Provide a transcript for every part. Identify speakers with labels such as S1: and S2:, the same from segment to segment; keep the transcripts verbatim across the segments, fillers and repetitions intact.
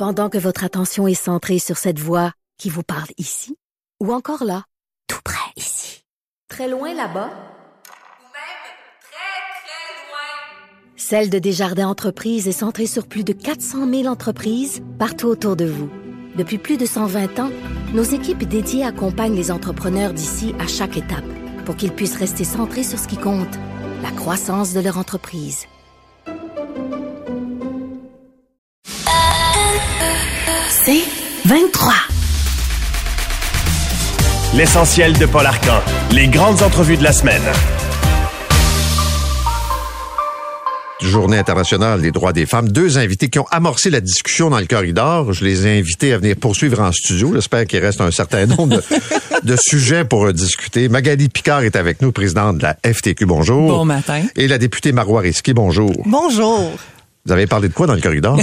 S1: Pendant que votre attention est centrée sur cette voix qui vous parle ici, ou encore là, tout près ici, très loin là-bas, ou même très, très loin, Celle de Desjardins Entreprises est centrée sur plus de quatre cent mille entreprises partout autour de vous. Depuis plus de cent vingt ans, nos équipes dédiées accompagnent les entrepreneurs d'ici à chaque étape pour qu'ils puissent rester centrés sur ce qui compte, la croissance de leur entreprise. C'est vingt-trois.
S2: L'essentiel de Paul Arcan. Les grandes entrevues de la semaine.
S3: Journée internationale des droits des femmes. Deux invités qui ont amorcé la discussion dans le corridor. Je les ai invités à venir poursuivre en studio. J'espère qu'il reste un certain nombre de, de sujets pour discuter. Magali Picard est avec nous, présidente de la F T Q. Bonjour.
S4: Bon matin.
S3: Et la députée Marois Risky. Bonjour.
S5: Bonjour.
S3: Vous avez parlé de quoi dans le corridor?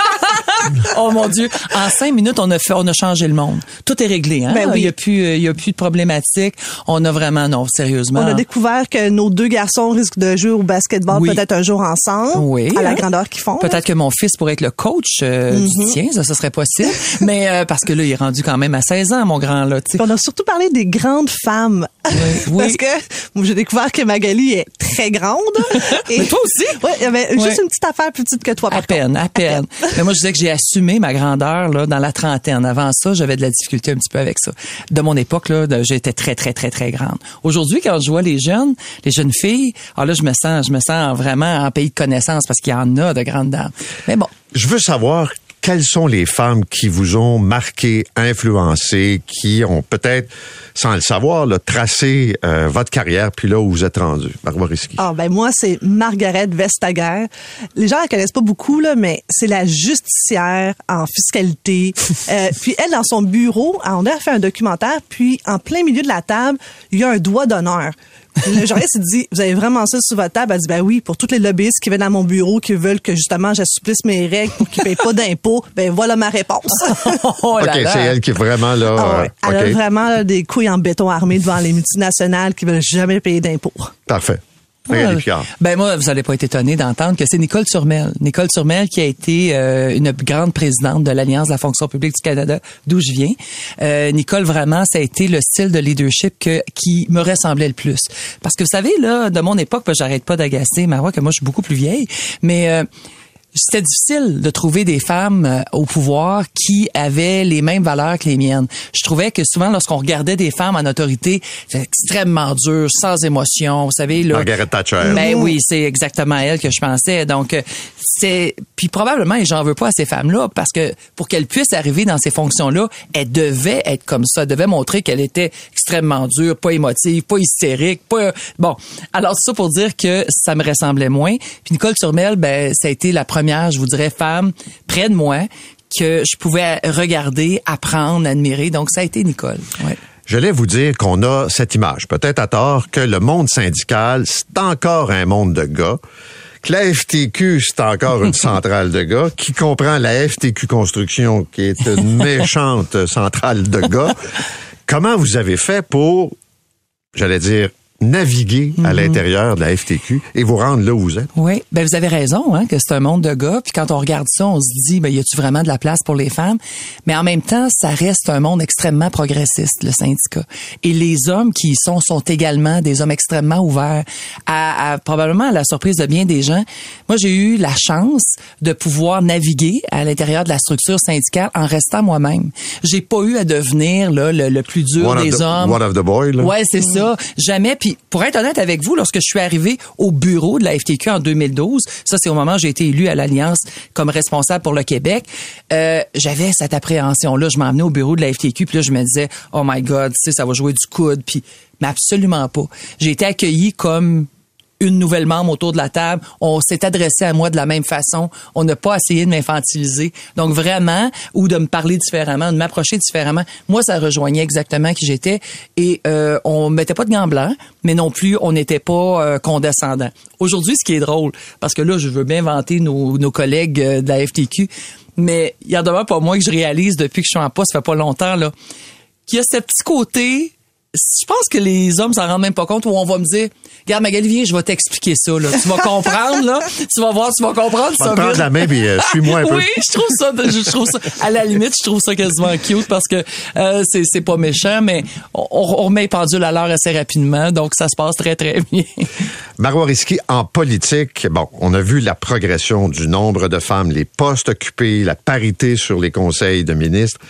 S4: Oh mon Dieu, en cinq minutes on a fait, on a changé le monde. Tout est réglé, hein.
S5: Ben oui.
S4: Il y a plus, il y a plus de problématiques. On a vraiment, non, sérieusement.
S5: On a découvert que nos deux garçons risquent de jouer au basketball
S4: oui.
S5: peut-être un jour ensemble.
S4: Oui.
S5: À la
S4: hein?
S5: grandeur qu'ils font.
S4: Peut-être que mon fils pourrait être le coach euh, mm-hmm. du tien, ça, ça serait possible. Mais euh, parce que là, il est rendu quand même à seize ans, mon grand là. T'sais.
S5: On a surtout parlé des grandes femmes.
S4: Oui. oui.
S5: Parce que moi, j'ai découvert que Magali est très grande. Et
S4: mais toi aussi.
S5: Oui, il y avait
S4: ouais.
S5: juste une petite affaire plus petite que toi. Par
S4: à peine,
S5: contre.
S4: à peine. À peine. Mais moi, je disais que j'ai assumé ma grandeur là dans la trentaine. Avant ça, j'avais de la difficulté un petit peu avec ça. De mon époque là, j'étais très très très très grande. Aujourd'hui, quand je vois les jeunes, les jeunes filles, alors là, je me sens, je me sens vraiment en pays de connaissance parce qu'il y en a de grandes dames. Mais bon.
S3: Je veux savoir quelles sont les femmes qui vous ont marqué, influencé, qui ont peut-être, sans le savoir, là, tracé euh, votre carrière, puis là où vous êtes rendu. Marois Risky.
S5: Ah ben moi, c'est Margaret Vestager. Les gens la connaissent pas beaucoup, là, mais c'est la justicière en fiscalité. euh, puis elle, dans son bureau, on a fait un documentaire, puis en plein milieu de la table, il y a un doigt d'honneur. Le journaliste il dit, vous avez vraiment ça sur votre table? Elle dit, ben oui, pour tous les lobbyistes qui viennent à mon bureau, qui veulent que justement j'assouplisse mes règles pour qu'ils payent pas d'impôts, ben voilà ma réponse.
S4: Oh là
S3: OK,
S4: là.
S3: c'est elle qui est vraiment là.
S5: Ah ouais. Elle
S3: okay.
S5: a vraiment là, des couilles en béton armé devant les multinationales qui veulent jamais payer d'impôts.
S3: Parfait. Magali Picard.
S4: Ben moi, vous allez pas être étonné d'entendre que c'est Nicole Turmel. Nicole Turmel qui a été euh, une grande présidente de l'Alliance de la fonction publique du Canada, d'où je viens. Euh, Nicole, vraiment, ça a été le style de leadership que, qui me ressemblait le plus. Parce que vous savez, là, de mon époque, ben, j'arrête pas d'agacer Marois, que moi, je suis beaucoup plus vieille, mais... Euh, c'était difficile de trouver des femmes euh, au pouvoir qui avaient les mêmes valeurs que les miennes. Je trouvais que souvent, lorsqu'on regardait des femmes en autorité, c'était extrêmement dur, sans émotion, vous savez. Là,
S3: Margaret Thatcher.
S4: Ben oui, c'est exactement elle que je pensais. Donc, euh, c'est... Puis probablement, et j'en veux pas à ces femmes-là, parce que pour qu'elles puissent arriver dans ces fonctions-là, elles devaient être comme ça, elles devaient montrer qu'elle était extrêmement dure, pas émotive, pas hystérique, pas... Bon, alors c'est ça pour dire que ça me ressemblait moins. Puis Nicole Turmel, ben ça a été la première première, je vous dirais, femme près de moi que je pouvais regarder, apprendre, admirer. Donc, ça a été Nicole. Ouais.
S3: J'allais vous dire qu'on a cette image, peut-être à tort, que le monde syndical, c'est encore un monde de gars, que la F T Q, c'est encore une centrale de gars, qui comprend la F T Q Construction, qui est une méchante centrale de gars. Comment vous avez fait pour, j'allais dire, naviguer à mm-hmm. l'intérieur de la F T Q et vous rendre là où vous êtes?
S4: Oui, ben vous avez raison, hein, que c'est un monde de gars. Puis quand on regarde ça, on se dit, ben y a-tu vraiment de la place pour les femmes? Mais en même temps, ça reste un monde extrêmement progressiste, le syndicat. Et les hommes qui y sont sont également des hommes extrêmement ouverts. À, à probablement à la surprise de bien des gens, moi j'ai eu la chance de pouvoir naviguer à l'intérieur de la structure syndicale en restant moi-même. J'ai pas eu à devenir là le, le plus dur
S3: one
S4: des
S3: the,
S4: hommes.
S3: One of the boys, là.
S4: Ouais, c'est mm. ça. Jamais. Puis pour être honnête avec vous, lorsque je suis arrivée au bureau de la F T Q en deux mille douze, ça c'est au moment où j'ai été élue à l'Alliance comme responsable pour le Québec, euh, j'avais cette appréhension-là. Je m'emmenais au bureau de la F T Q, puis là je me disais, oh my God, tu sais, ça va jouer du coude, puis mais absolument pas. J'ai été accueillie comme une nouvelle membre autour de la table. On s'est adressé à moi de la même façon. On n'a pas essayé de m'infantiliser. Donc vraiment, ou de me parler différemment, de m'approcher différemment. Moi, ça rejoignait exactement qui j'étais. Et euh, on mettait pas de gants blancs, mais non plus, on n'était pas euh, condescendant. Aujourd'hui, ce qui est drôle, parce que là, je veux bien vanter nos, nos collègues de la F T Q, mais il y en demeure pas moi que je réalise depuis que je suis en poste, ça fait pas longtemps, là, qu'il y a ce petit côté je pense que les hommes s'en rendent même pas compte, où on va me dire, regarde Magali, je vais t'expliquer ça, là. Tu vas comprendre, là. Tu vas voir, tu vas comprendre.
S3: Je vais te prendre la main puis euh, suis-moi un peu.
S4: Oui, je trouve ça, je trouve ça, à la limite, je trouve ça quasiment cute parce que, euh, c'est, c'est pas méchant, mais on, on remet les pendules à l'heure assez rapidement, donc ça se passe très, très bien.
S3: Marois Risky, en politique, bon, on a vu la progression du nombre de femmes, les postes occupés, la parité sur les conseils de ministres,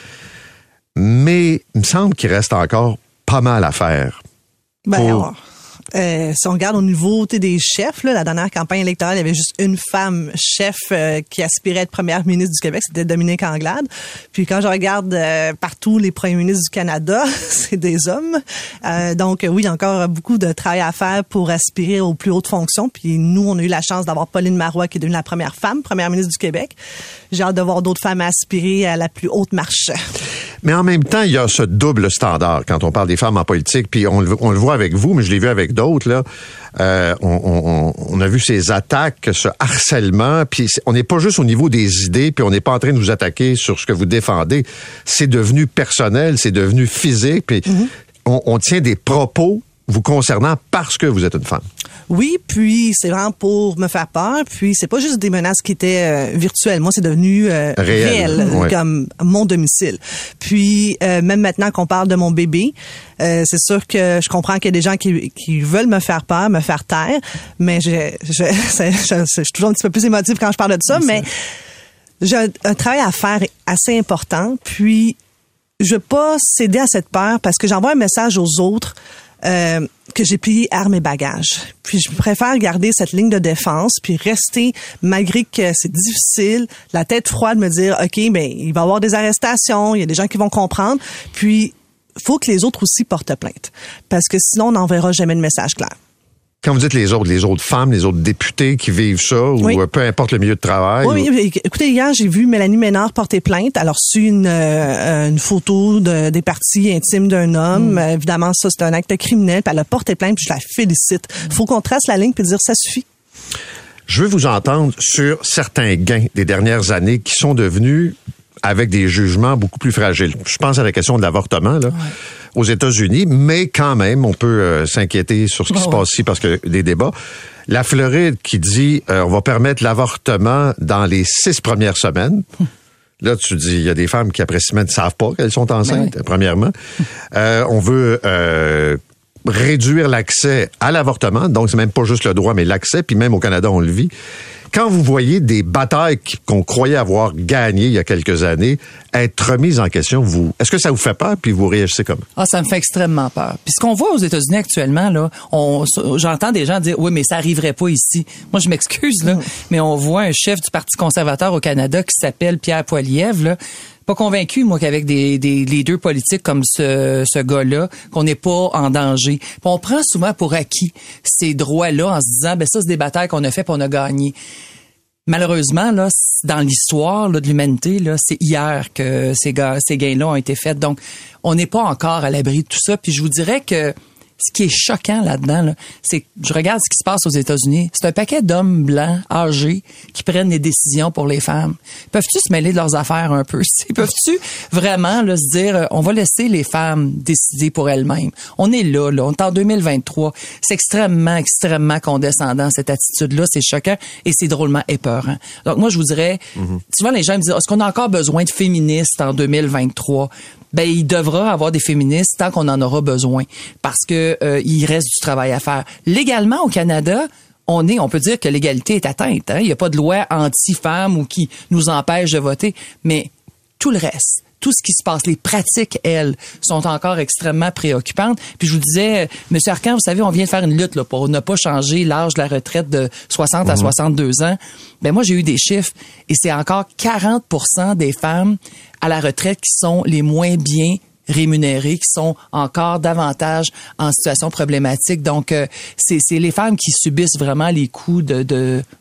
S3: mais il me semble qu'il reste encore pas mal à faire.
S5: Ben,
S3: Pour...
S5: alors, euh, si on regarde au niveau des chefs, là, la dernière campagne électorale, il y avait juste une femme chef euh, qui aspirait à être première ministre du Québec, c'était Dominique Anglade. Puis quand je regarde euh, partout les premiers ministres du Canada, c'est des hommes. Euh, donc oui, il y a encore beaucoup de travail à faire pour aspirer aux plus hautes fonctions. Puis nous, on a eu la chance d'avoir Pauline Marois qui est devenue la première femme, première ministre du Québec. J'ai hâte de voir d'autres femmes aspirer à la plus haute marche.
S3: Mais en même temps, il y a ce double standard quand on parle des femmes en politique, puis on le, on le voit avec vous, mais je l'ai vu avec d'autres, là. Euh, on, on, on a vu ces attaques, ce harcèlement, puis on n'est pas juste au niveau des idées, puis on n'est pas en train de vous attaquer sur ce que vous défendez. C'est devenu personnel, c'est devenu physique, puis mm-hmm. on, on tient des propos vous concernant parce que vous êtes une femme.
S5: Oui, puis c'est vraiment pour me faire peur. Puis c'est pas juste des menaces qui étaient euh, virtuelles. Moi, c'est devenu euh, réel, réel ouais. comme mon domicile. Puis euh, même maintenant qu'on parle de mon bébé, euh, c'est sûr que je comprends qu'il y a des gens qui, qui veulent me faire peur, me faire taire. Mais je, je, je, je, je suis toujours un petit peu plus émotive quand je parle de ça. Mais j'ai un, un travail à faire assez important. Puis je veux pas céder à cette peur parce que j'envoie un message aux autres. Euh, que j'ai plié armes et bagages. Puis je préfère garder cette ligne de défense puis rester, malgré que c'est difficile, la tête froide, me dire, OK, ben il va y avoir des arrestations, il y a des gens qui vont comprendre, puis faut que les autres aussi portent plainte. Parce que sinon, on n'enverra jamais de message clair.
S3: Quand vous dites les autres, les autres femmes, les autres députés qui vivent ça, ou oui. peu importe le milieu de travail.
S5: Oui,
S3: ou...
S5: oui. Écoutez, hier, j'ai vu Mélanie Ménard porter plainte. Elle a reçu une, euh, une photo de, des parties intimes d'un homme. Mm. Évidemment, ça, c'est un acte criminel. Puis elle a porté plainte, puis je la félicite. Mm. Faut qu'on trace la ligne puis dire ça suffit.
S3: Je veux vous entendre sur certains gains des dernières années qui sont devenus avec des jugements beaucoup plus fragiles. Je pense à la question de l'avortement, là. Ouais. Aux États-Unis, mais quand même, on peut euh, s'inquiéter sur ce qui oh, se passe ici parce que des débats. La Floride qui dit euh, on va permettre l'avortement dans les six premières semaines. Hum. Là, tu dis, il y a des femmes qui, après six semaines, ne savent pas qu'elles sont enceintes, oui. premièrement. Euh, on veut euh, réduire l'accès à l'avortement, donc c'est même pas juste le droit, mais l'accès, puis même au Canada, on le vit. Quand vous voyez des batailles qu'on croyait avoir gagnées il y a quelques années être remises en question, vous, est-ce que ça vous fait peur puis vous réagissez comment?
S4: Ah, ça me fait extrêmement peur. Puis ce qu'on voit aux États-Unis actuellement, là, on, j'entends des gens dire, oui, mais ça arriverait pas ici. Moi, je m'excuse, là, mmh. mais on voit un chef du Parti conservateur au Canada qui s'appelle Pierre Poilievre, là. Pas convaincu, moi, qu'avec des, des leaders politiques comme ce, ce gars-là, qu'on n'est pas en danger. Puis on prend souvent pour acquis ces droits-là en se disant, ben ça, c'est des batailles qu'on a fait puis on a gagné. Malheureusement, là, dans l'histoire là, de l'humanité, là, c'est hier que ces, gars, ces gains-là ont été faits. Donc, on n'est pas encore à l'abri de tout ça. Puis je vous dirais que ce qui est choquant là-dedans, là, c'est que je regarde ce qui se passe aux États-Unis. C'est un paquet d'hommes blancs, âgés, qui prennent des décisions pour les femmes. Peuvent-tu se mêler de leurs affaires un peu? Peuvent-tu vraiment là, se dire, on va laisser les femmes décider pour elles-mêmes? On est là, là, on est en deux mille vingt-trois. C'est extrêmement, extrêmement condescendant, cette attitude-là. C'est choquant et c'est drôlement épeurant. Donc moi, je vous dirais, mm-hmm. souvent les gens me disent, est-ce qu'on a encore besoin de féministes en deux mille vingt-trois? Ben, il devra avoir des féministes tant qu'on en aura besoin, parce que euh, il reste du travail à faire. Légalement, au Canada, on est, on peut dire que l'égalité est atteinte. Hein? Il n'y a pas de loi anti-femmes ou qui nous empêche de voter, mais tout le reste, tout ce qui se passe, les pratiques, elles, sont encore extrêmement préoccupantes. Puis je vous disais, Monsieur Arcan, vous savez, on vient de faire une lutte là, pour ne pas changer l'âge de la retraite de soixante mmh. à soixante-deux ans. Ben moi, j'ai eu des chiffres et c'est encore quarante pour cent des femmes à la retraite qui sont les moins bien rémunérées, qui sont encore davantage en situation problématique. Donc, euh, c'est, c'est les femmes qui subissent vraiment les coups de, de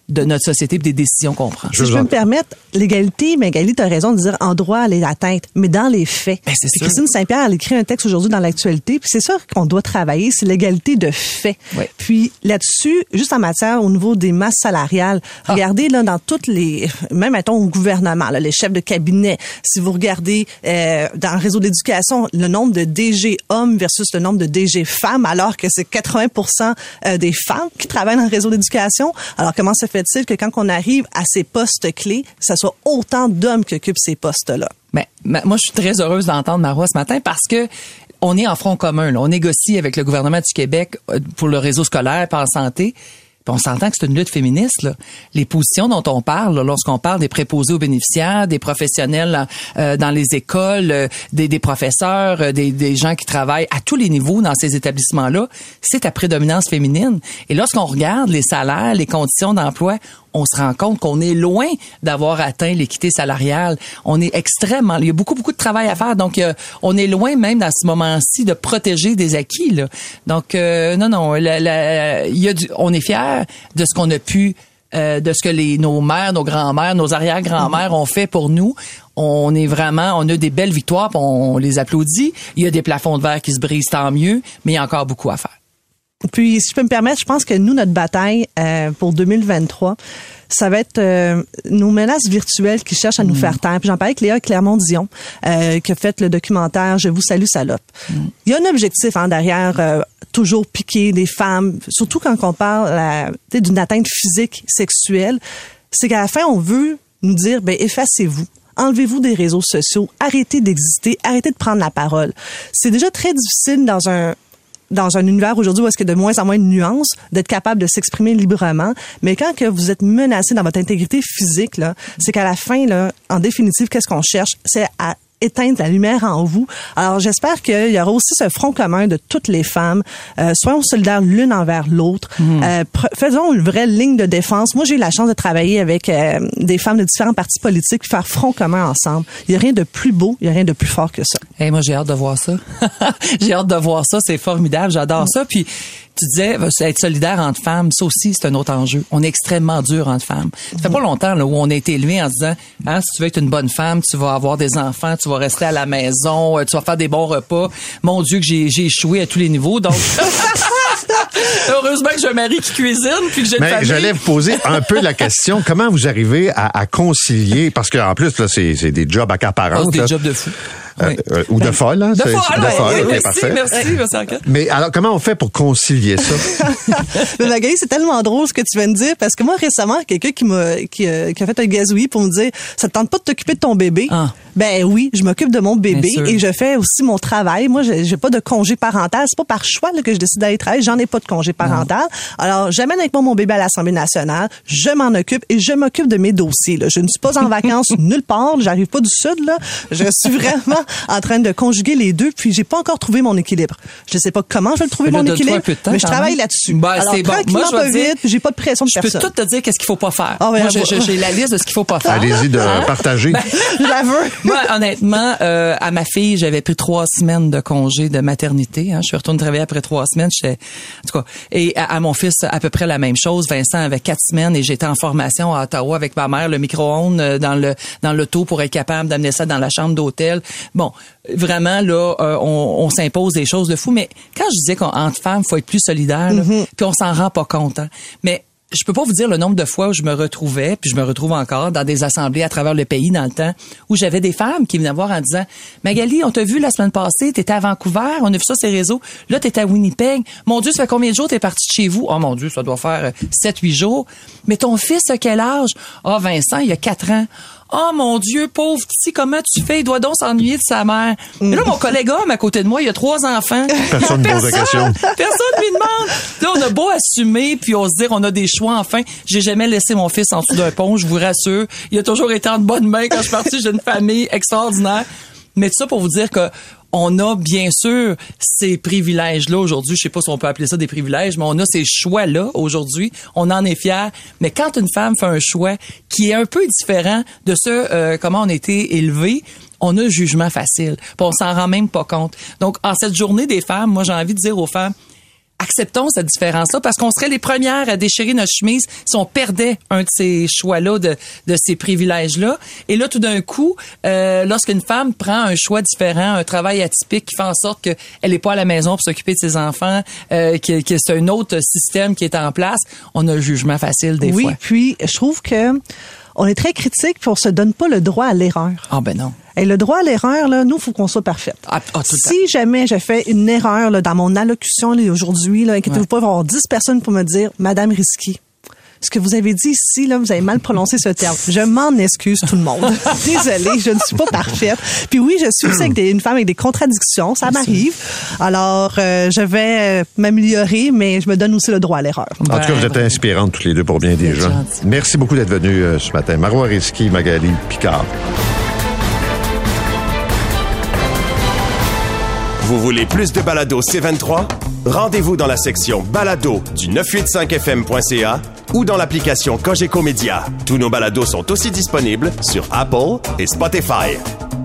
S4: de notre société et des décisions qu'on prend.
S5: Si je peux me permettre, l'égalité, mais égalité, tu as raison de dire en droit, elle est atteinte, mais dans les faits.
S4: Ben, c'est sûr.
S5: Christine Saint-Pierre, elle écrit un texte aujourd'hui dans l'actualité, puis c'est ça qu'on doit travailler, c'est l'égalité de faits.
S4: Oui.
S5: Puis là-dessus, juste en matière au niveau des masses salariales, ah. regardez là dans toutes les, même mettons au gouvernement, là, les chefs de cabinet, si vous regardez euh, dans le réseau d'éducation, le nombre de D G hommes versus le nombre de D G femmes, alors que c'est quatre-vingts pour cent des femmes qui travaillent dans le réseau d'éducation. Alors comment se fait-il que quand on arrive à ces postes clés, ça soit autant d'hommes qui occupent ces postes-là?
S4: Ben, moi, je suis très heureuse d'entendre Marois ce matin parce que on est en front commun. Là. On négocie avec le gouvernement du Québec pour le réseau scolaire et en santé. Puis on s'entend que c'est une lutte féministe. Là. Les positions dont on parle, là, lorsqu'on parle des préposés aux bénéficiaires, des professionnels euh, dans les écoles, euh, des, des professeurs, euh, des, des gens qui travaillent à tous les niveaux dans ces établissements-là, c'est à prédominance féminine. Et lorsqu'on regarde les salaires, les conditions d'emploi, on se rend compte qu'on est loin d'avoir atteint l'équité salariale. On est extrêmement... Il y a beaucoup, beaucoup de travail à faire. Donc, euh, on est loin même dans ce moment-ci de protéger des acquis. Là. Donc, euh, non, non, la, la, il y a du, on est fiers de ce qu'on a pu... Euh, de ce que les nos mères, nos grands-mères, nos arrière-grands-mères ont fait pour nous. On est vraiment... On a des belles victoires, puis on les applaudit. Il y a des plafonds de verre qui se brisent, tant mieux, mais il y a encore beaucoup à faire.
S5: Puis, si je peux me permettre, je pense que nous, notre bataille euh, pour deux mille vingt-trois, ça va être euh, nos menaces virtuelles qui cherchent à nous mmh. faire taire. Puis j'en parlais avec Léa Clermont-Dion, euh, qui a fait le documentaire « Je vous salue, salope mmh. ». Il y a un objectif hein, derrière euh, toujours piquer des femmes, surtout quand on parle euh, d'une atteinte physique, sexuelle. C'est qu'à la fin, on veut nous dire ben, « effacez-vous ». Enlevez-vous des réseaux sociaux, arrêtez d'exister, arrêtez de prendre la parole. C'est déjà très difficile dans un dans un univers aujourd'hui où est-ce qu'il y a de moins en moins de nuances, d'être capable de s'exprimer librement. Mais quand que vous êtes menacé dans votre intégrité physique, là, c'est qu'à la fin, là, en définitive, qu'est-ce qu'on cherche? C'est à éteindre la lumière en vous. Alors, j'espère qu'il y aura aussi ce front commun de toutes les femmes. Euh, soyons solidaires l'une envers l'autre. Mmh. Euh, pr- faisons une vraie ligne de défense. Moi, j'ai eu la chance de travailler avec euh, des femmes de différents partis politiques, faire front commun ensemble. Il n'y a rien de plus beau, il n'y a rien de plus fort que ça.
S4: Hey, moi, j'ai hâte de voir ça. J'ai hâte de voir ça. C'est formidable. J'adore mmh. ça. Puis, tu disais, être solidaire entre femmes, ça aussi, c'est un autre enjeu. On est extrêmement dur entre femmes. Ça fait pas longtemps là, où on a été élevés en se disant, hein, si tu veux être une bonne femme, tu vas avoir des enfants, tu vas rester à la maison, tu vas faire des bons repas. Mon Dieu, que j'ai, j'ai échoué à tous les niveaux. Donc, heureusement que j'ai un mari qui cuisine puis que j'ai une
S3: Mais
S4: famille.
S3: J'allais vous poser un peu la question. Comment vous arrivez à, à concilier, parce qu'en plus, là, c'est, c'est des jobs accaparants.
S4: Oh, c'est des
S3: là.
S4: jobs de fou.
S3: Euh,
S4: oui.
S3: euh, ou de folle, hein?
S4: De
S3: c'est,
S4: folle,
S3: c'est de
S4: oui,
S3: folle,
S4: oui,
S3: okay,
S4: merci,
S3: parfait.
S4: merci, merci.
S3: Mais alors, comment on fait pour concilier ça?
S5: Mais Magali, c'est tellement drôle ce que tu viens de dire, parce que moi, récemment, quelqu'un qui m'a qui, euh, qui a fait un gazouillis pour me dire, ça te tente pas de t'occuper de ton bébé?
S4: Ah.
S5: Ben oui, je m'occupe de mon bébé
S4: Bien sûr.
S5: et je fais aussi mon travail. Moi, j'ai, j'ai pas de congé parental. C'est pas par choix là, que je décide d'aller travailler. J'en ai pas de congé parental. Non. Alors, j'amène avec moi mon bébé à l'Assemblée nationale. Je m'en occupe et je m'occupe de mes dossiers. Là. Je ne suis pas en vacances nulle part. J'arrive pas du Sud. Là. Je suis vraiment en train de conjuguer les deux. Puis, j'ai pas encore trouvé mon équilibre. Je sais pas comment je vais le trouver,
S4: mais
S5: mon équilibre,
S4: temps,
S5: mais je travaille même. là-dessus.
S4: Ben,
S5: Alors,
S4: c'est bon.
S5: tranquillement,
S4: Moi, je
S5: pas
S4: vais dire,
S5: vite. J'ai pas de pression de
S4: je
S5: personne.
S4: Je peux tout te dire qu'est-ce qu'il faut pas faire.
S5: Oh, ben,
S4: moi, j'ai, j'ai la liste de ce qu'il faut pas faire.
S3: Allez-y de
S4: hein?
S3: partager.
S4: Ben,
S5: je la veux.
S4: Moi, honnêtement, euh, à ma fille, j'avais pris trois semaines de congé de maternité. Hein. Je suis retournée travailler après trois semaines. J'étais, en tout cas, et à, à mon fils, à peu près la même chose. Vincent avait quatre semaines et j'étais en formation à Ottawa avec ma mère, le micro-ondes dans le dans l'auto pour être capable d'amener ça dans la chambre d'hôtel. Bon, vraiment là, euh, on, on s'impose des choses de fou. Mais quand je disais qu'entre femmes, faut être plus solidaire, là, mm-hmm. puis on s'en rend pas compte. Hein. Mais je peux pas vous dire le nombre de fois où je me retrouvais, puis je me retrouve encore dans des assemblées à travers le pays dans le temps, où j'avais des femmes qui venaient voir en disant « Magali, on t'a vu la semaine passée, t'étais à Vancouver, on a vu ça sur les réseaux, là t'étais à Winnipeg. Mon Dieu, ça fait combien de jours t'es parti de chez vous? Oh mon Dieu, ça doit faire sept huit jours. Mais ton fils a quel âge? Ah, oh, Vincent, il a quatre ans. Oh mon Dieu, pauvre petit, comment tu fais? Il doit donc s'ennuyer de sa mère. Mm. Mais là, mon collègue homme à côté de moi, il a trois enfants.
S3: Personne ne pose la question.
S4: Personne lui demande. Là, on a beau assumer, puis on se dire, on a des choix, enfin. J'ai jamais laissé mon fils en dessous d'un pont, je vous rassure. Il a toujours été en de bonnes mains quand je suis partie. J'ai une famille extraordinaire. Mais tout ça pour vous dire que on a bien sûr ces privilèges-là aujourd'hui. Je sais pas si on peut appeler ça des privilèges, mais on a ces choix-là aujourd'hui. On en est fiers. Mais quand une femme fait un choix qui est un peu différent de ce euh, comment on a été élevé, on a un jugement facile. Puis on s'en rend même pas compte. Donc, en cette journée des femmes, moi, j'ai envie de dire aux femmes, acceptons cette différence-là parce qu'on serait les premières à déchirer notre chemise si on perdait un de ces choix-là, de, de ces privilèges-là. Et là, tout d'un coup, euh, lorsqu'une femme prend un choix différent, un travail atypique qui fait en sorte qu'elle n'est pas à la maison pour s'occuper de ses enfants, euh, que, que c'est un autre système qui est en place, on a le jugement facile des
S5: oui,
S4: fois.
S5: Oui, puis je trouve que on est très critique puis on se donne pas le droit à l'erreur.
S4: Ah ben non.
S5: Et le droit à l'erreur, là, nous, il faut qu'on soit parfaite.
S4: Ah, ah, tout
S5: si jamais j'ai fait une erreur là, dans mon allocution là, aujourd'hui, là, inquiétez-vous ouais. pas, il va y avoir dix personnes pour me dire « Madame Risky, ce que vous avez dit ici, là, vous avez mal prononcé ce terme. Je m'en excuse tout le monde. Désolée, je ne suis pas parfaite. Puis oui, je suis aussi avec des, une femme avec des contradictions, ça m'arrive. Alors, euh, je vais m'améliorer, mais je me donne aussi le droit à l'erreur.
S3: En tout cas, vous êtes inspirantes toutes les deux pour bien des gens. Gentil. Merci beaucoup d'être venus euh, ce matin. Marois Risky, Magali Picard.
S2: Vous voulez plus de balado C vingt-trois? Rendez-vous dans la section balado du neuf cent quatre-vingt-quinze F M point C A ou dans l'application Cogeco Média. Tous nos balados sont aussi disponibles sur Apple et Spotify.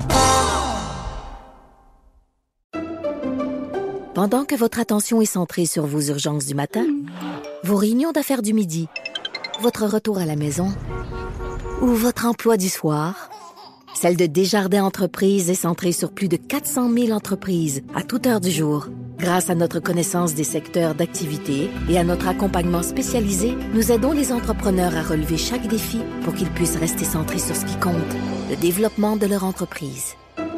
S1: Pendant que votre attention est centrée sur vos urgences du matin, vos réunions d'affaires du midi, votre retour à la maison ou votre emploi du soir, celle de Desjardins Entreprises est centrée sur plus de quatre cent mille entreprises à toute heure du jour. Grâce à notre connaissance des secteurs d'activité et à notre accompagnement spécialisé, nous aidons les entrepreneurs à relever chaque défi pour qu'ils puissent rester centrés sur ce qui compte, le développement de leur entreprise.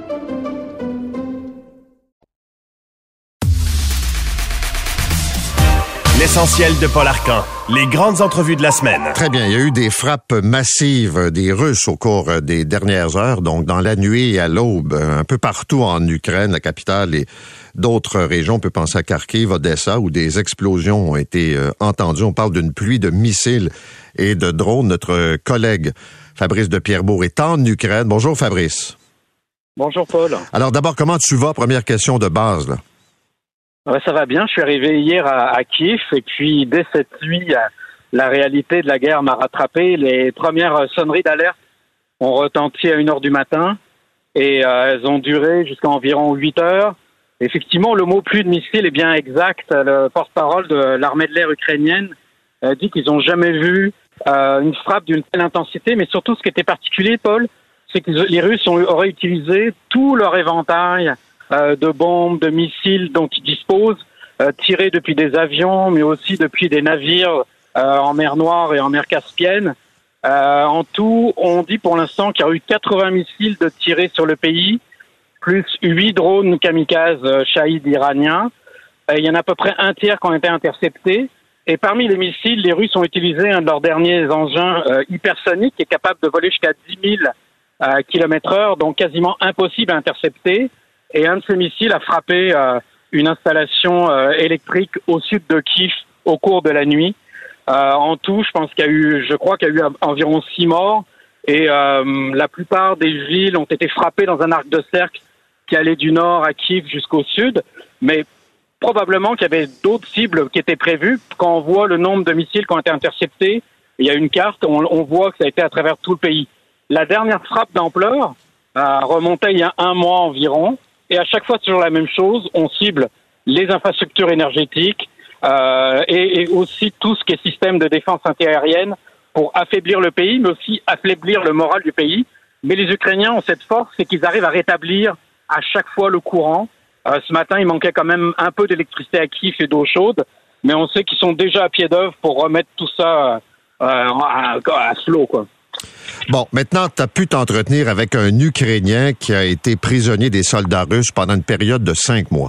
S2: L'essentiel de Paul Arcan. Les grandes entrevues de la semaine.
S3: Très bien. Il y a eu des frappes massives des Russes au cours des dernières heures, donc dans la nuit et à l'aube, un peu partout en Ukraine, la capitale et d'autres régions. On peut penser à Kharkiv, Odessa, où des explosions ont été euh, entendues. On parle d'une pluie de missiles et de drones. Notre collègue Fabrice de Pierrebourg est en Ukraine. Bonjour Fabrice.
S6: Bonjour Paul.
S3: Alors d'abord, comment tu vas? Première question de base, là.
S6: Ouais, ça va bien. Je suis arrivé hier à, à Kiev et puis dès cette nuit, la réalité de la guerre m'a rattrapé. Les premières sonneries d'alerte ont retenti à une heure du matin et euh, elles ont duré jusqu'à environ huit heures. Effectivement, le mot pluie de missiles est bien exact. Le porte-parole de l'armée de l'air ukrainienne euh, dit qu'ils n'ont jamais vu euh, une frappe d'une telle intensité. Mais surtout, ce qui était particulier, Paul, c'est que les Russes ont, auraient utilisé tout leur éventail Euh, de bombes, de missiles dont ils disposent, euh, tirés depuis des avions, mais aussi depuis des navires euh, en mer Noire et en mer Caspienne. Euh, en tout, on dit pour l'instant qu'il y a eu quatre-vingts missiles de tirés sur le pays, plus huit drones kamikazes euh, Shahid iraniens. Euh, il y en a à peu près un tiers qui ont été interceptés. Et parmi les missiles, les Russes ont utilisé un de leurs derniers engins euh, hypersoniques qui est capable de voler jusqu'à dix mille euh, kilomètres heure, donc quasiment impossible à intercepter. Et un de ces missiles a frappé euh, une installation euh, électrique au sud de Kiev au cours de la nuit. Euh, en tout, je pense qu'il y a eu, je crois qu'il y a eu environ six morts. Et euh, la plupart des villes ont été frappées dans un arc de cercle qui allait du nord à Kiev jusqu'au sud. Mais probablement qu'il y avait d'autres cibles qui étaient prévues. Quand on voit le nombre de missiles qui ont été interceptés, il y a une carte, on, on voit que ça a été à travers tout le pays. La dernière frappe d'ampleur euh, remontait il y a un mois environ. Et à chaque fois, c'est toujours la même chose. On cible les infrastructures énergétiques euh, et, et aussi tout ce qui est système de défense antiaérienne pour affaiblir le pays, mais aussi affaiblir le moral du pays. Mais les Ukrainiens ont cette force, c'est qu'ils arrivent à rétablir à chaque fois le courant. Euh, ce matin, il manquait quand même un peu d'électricité à Kiev et d'eau chaude, mais on sait qu'ils sont déjà à pied d'œuvre pour remettre tout ça euh, à, à flot, quoi.
S3: Bon, maintenant, tu as pu t'entretenir avec un Ukrainien qui a été prisonnier des soldats russes pendant une période de cinq mois.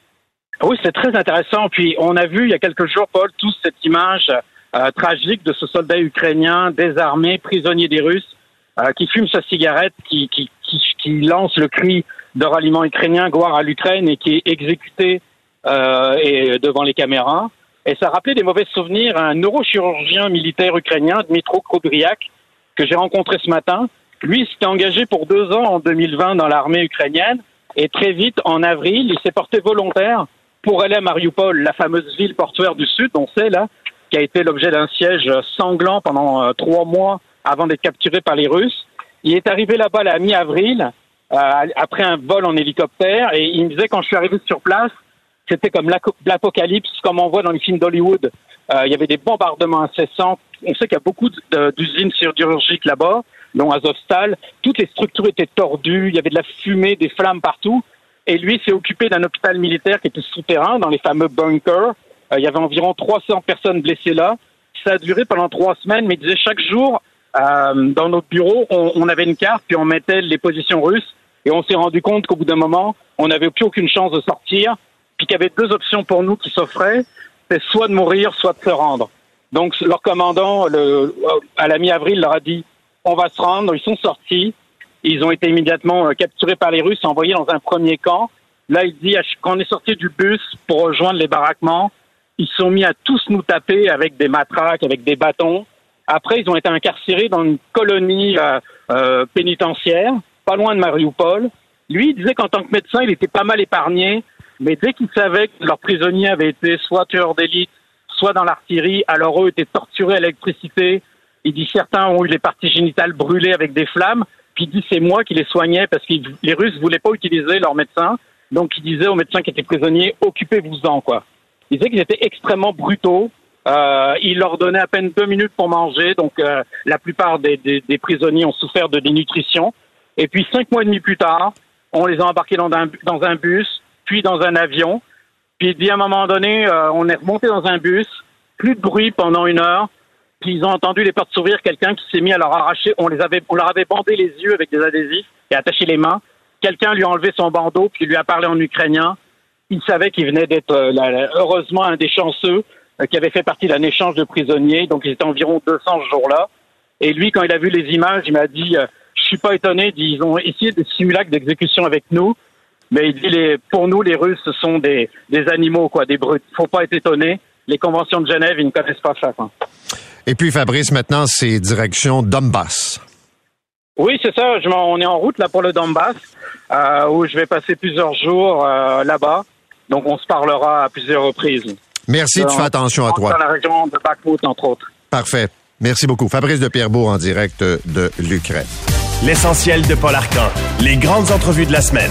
S6: Oui, c'est très intéressant. Puis, on a vu il y a quelques jours, Paul, tous cette image euh, tragique de ce soldat ukrainien désarmé, prisonnier des Russes, euh, qui fume sa cigarette, qui, qui, qui, qui lance le cri de ralliement ukrainien, gloire à l'Ukraine, et qui est exécuté euh, et, devant les caméras. Et ça rappelait des mauvais souvenirs à un neurochirurgien militaire ukrainien, Dmytro Kudryak, que j'ai rencontré ce matin. Lui, s'était engagé pour deux ans en deux mille vingt dans l'armée ukrainienne et très vite, en avril, il s'est porté volontaire pour aller à Mariupol, la fameuse ville portuaire du Sud, on sait là, qui a été l'objet d'un siège sanglant pendant euh, trois mois avant d'être capturé par les Russes. Il est arrivé là-bas à la mi-avril, euh, après un vol en hélicoptère, et il me disait, quand je suis arrivé sur place, C'était comme l'apocalypse, comme on voit dans les films d'Hollywood. Euh, il y avait des bombardements incessants. On sait qu'il y a beaucoup de, d'usines sidérurgiques là-bas, dont Azovstal. Toutes les structures étaient tordues. Il y avait de la fumée, des flammes partout. Et lui s'est occupé d'un hôpital militaire qui était souterrain, dans les fameux bunkers. Euh, il y avait environ trois cents personnes blessées là. Ça a duré pendant trois semaines, mais il disait chaque jour, euh, dans notre bureau, on, on avait une carte, puis on mettait les positions russes. Et on s'est rendu compte qu'au bout d'un moment, on n'avait plus aucune chance de sortir, puis qu'il y avait deux options pour nous qui s'offraient. C'était soit de mourir, soit de se rendre. Donc, leur commandant, le, à la mi-avril, leur a dit « On va se rendre ». Ils sont sortis. Ils ont été immédiatement euh, capturés par les Russes, envoyés dans un premier camp. Là, il dit, quand on est sorti du bus pour rejoindre les baraquements, ils se sont mis à tous nous taper avec des matraques, avec des bâtons. Après, ils ont été incarcérés dans une colonie euh, euh, pénitentiaire, pas loin de Mariupol. Lui, il disait qu'en tant que médecin, il était pas mal épargné, mais dès qu'ils savaient que leurs prisonniers avaient été soit tueurs d'élite, soit dans l'artillerie, alors eux étaient torturés à l'électricité. Il dit certains ont eu les parties génitales brûlées avec des flammes, puis il dit c'est moi qui les soignais parce que les Russes voulaient pas utiliser leurs médecins, donc il disait aux médecins qui étaient prisonniers, occupez-vous-en, quoi. Il disait qu'ils étaient extrêmement brutaux. Euh, il leur donnait à peine deux minutes pour manger, donc euh, la plupart des, des, des prisonniers ont souffert de dénutrition. Et puis cinq mois et demi plus tard, on les a embarqués dans un, dans un bus, puis dans un avion. Puis il dit à un moment donné, euh, on est remonté dans un bus, plus de bruit pendant une heure. Puis ils ont entendu les portes s'ouvrir, quelqu'un qui s'est mis à leur arracher. On les avait, on leur avait bandé les yeux avec des adhésifs et attaché les mains. Quelqu'un lui a enlevé son bandeau, puis lui a parlé en ukrainien. Il savait qu'il venait d'être euh, là, heureusement un des chanceux euh, qui avait fait partie d'un échange de prisonniers. Donc ils étaient environ deux cents ce jour-là. Et lui, quand il a vu les images, il m'a dit euh, « Je suis pas étonné. » Il dit, ils ont essayé des simulacres d'exécution avec nous. Mais il dit les, pour nous, les Russes, ce sont des, des animaux, quoi, des brutes. Faut pas être étonné. Les conventions de Genève, ils ne connaissent pas ça, quoi.
S3: Et puis, Fabrice, maintenant, c'est direction Donbass.
S6: Oui, c'est ça. Je on est en route là pour le Donbass, euh, où je vais passer plusieurs jours euh, là-bas. Donc, on se parlera à plusieurs reprises.
S3: Merci, euh, tu fais attention à toi.
S6: Dans la région de Bakhmut, entre autres.
S3: Parfait. Merci beaucoup. Fabrice de Pierrebourg en direct de l'Ukraine.
S2: L'essentiel de Paul Arcan. Les grandes entrevues de la semaine.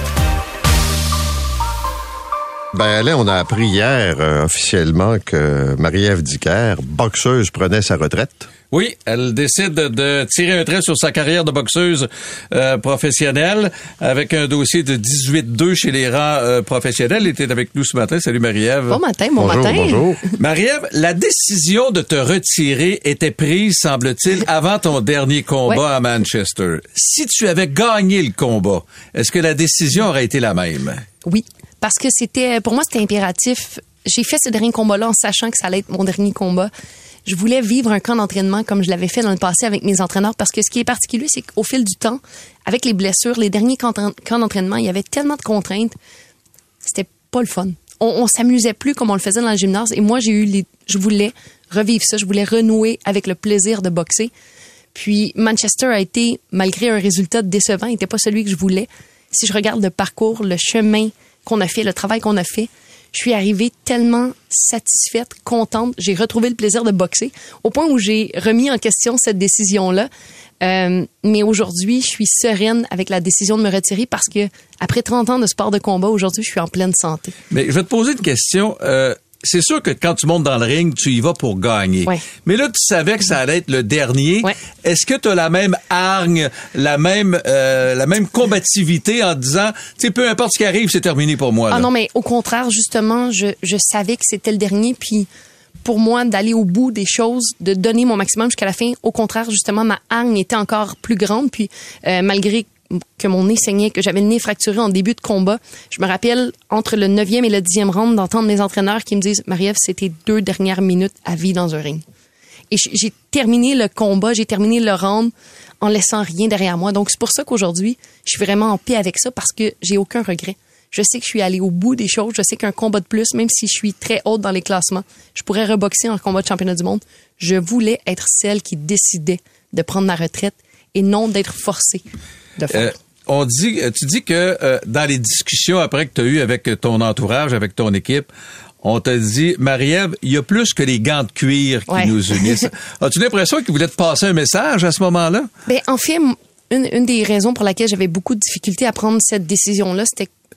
S3: Ben là, on a appris hier euh, officiellement que Marie-Ève Dicker, boxeuse, prenait sa retraite.
S7: Oui, elle décide de tirer un trait sur sa carrière de boxeuse euh, professionnelle avec un dossier de dix-huit deux chez les rangs euh, professionnels. Elle était avec nous ce matin. Salut Marie-Ève.
S5: Bon matin, bon
S3: bonjour,
S5: matin.
S3: Bonjour.
S7: Marie-Ève, la décision de te retirer était prise, semble-t-il, avant ton dernier combat ouais. à Manchester. Si tu avais gagné le combat, est-ce que la décision aurait été la même?
S8: Oui, parce que c'était, pour moi, c'était impératif. J'ai fait ce dernier combat-là en sachant que ça allait être mon dernier combat. Je voulais vivre un camp d'entraînement comme je l'avais fait dans le passé avec mes entraîneurs parce que ce qui est particulier, c'est qu'au fil du temps, avec les blessures, les derniers camps d'entraînement, il y avait tellement de contraintes, c'était pas le fun. On, on s'amusait plus comme on le faisait dans le gymnase et moi, j'ai eu les, je voulais revivre ça, je voulais renouer avec le plaisir de boxer. Puis Manchester a été, malgré un résultat décevant, n'était pas celui que je voulais. Si je regarde le parcours, le chemin qu'on a fait, le travail qu'on a fait, je suis arrivée tellement satisfaite, contente. J'ai retrouvé le plaisir de boxer au point où j'ai remis en question cette décision-là. Euh, mais aujourd'hui, je suis sereine avec la décision de me retirer parce que après trente ans de sport de combat, aujourd'hui, je suis en pleine santé.
S7: Mais je vais te poser une question. Euh, c'est sûr que quand tu montes dans le ring, tu y vas pour gagner.
S8: Ouais.
S7: Mais là, tu savais que ça allait être le dernier.
S8: Ouais.
S7: Est-ce que tu as la même hargne, la même euh, la même combativité en disant, tu sais, peu importe ce qui arrive, c'est terminé pour moi. Là.
S8: Ah non, mais au contraire, justement, je, je savais que c'était le dernier. Puis pour moi, d'aller au bout des choses, de donner mon maximum jusqu'à la fin, au contraire, justement, ma hargne était encore plus grande. Puis euh, malgré que mon nez saignait, que j'avais le nez fracturé en début de combat. Je me rappelle, entre le neuvième et le dixième round, d'entendre mes entraîneurs qui me disent « Marie-Ève, c'est tes deux dernières minutes à vie dans un ring. » Et j'ai terminé le combat, j'ai terminé le round en laissant rien derrière moi. Donc, c'est pour ça qu'aujourd'hui, je suis vraiment en paix avec ça parce que j'ai aucun regret. Je sais que je suis allée au bout des choses. Je sais qu'un combat de plus, même si je suis très haute dans les classements, je pourrais reboxer en combat de championnat du monde. Je voulais être celle qui décidait de prendre ma retraite et non d'être forcée.
S7: Euh, on dit, tu dis que euh, dans les discussions après que tu as eues avec ton entourage, avec ton équipe, on t'a dit, Marie-Ève, il y a plus que les gants de cuir qui
S8: ouais. nous
S7: unissent. As-tu l'impression qu'ils voulaient te passer un message à ce moment-là?
S8: Ben, en fait, une, une des raisons pour laquelle j'avais beaucoup de difficultés à prendre cette décision-là, c'était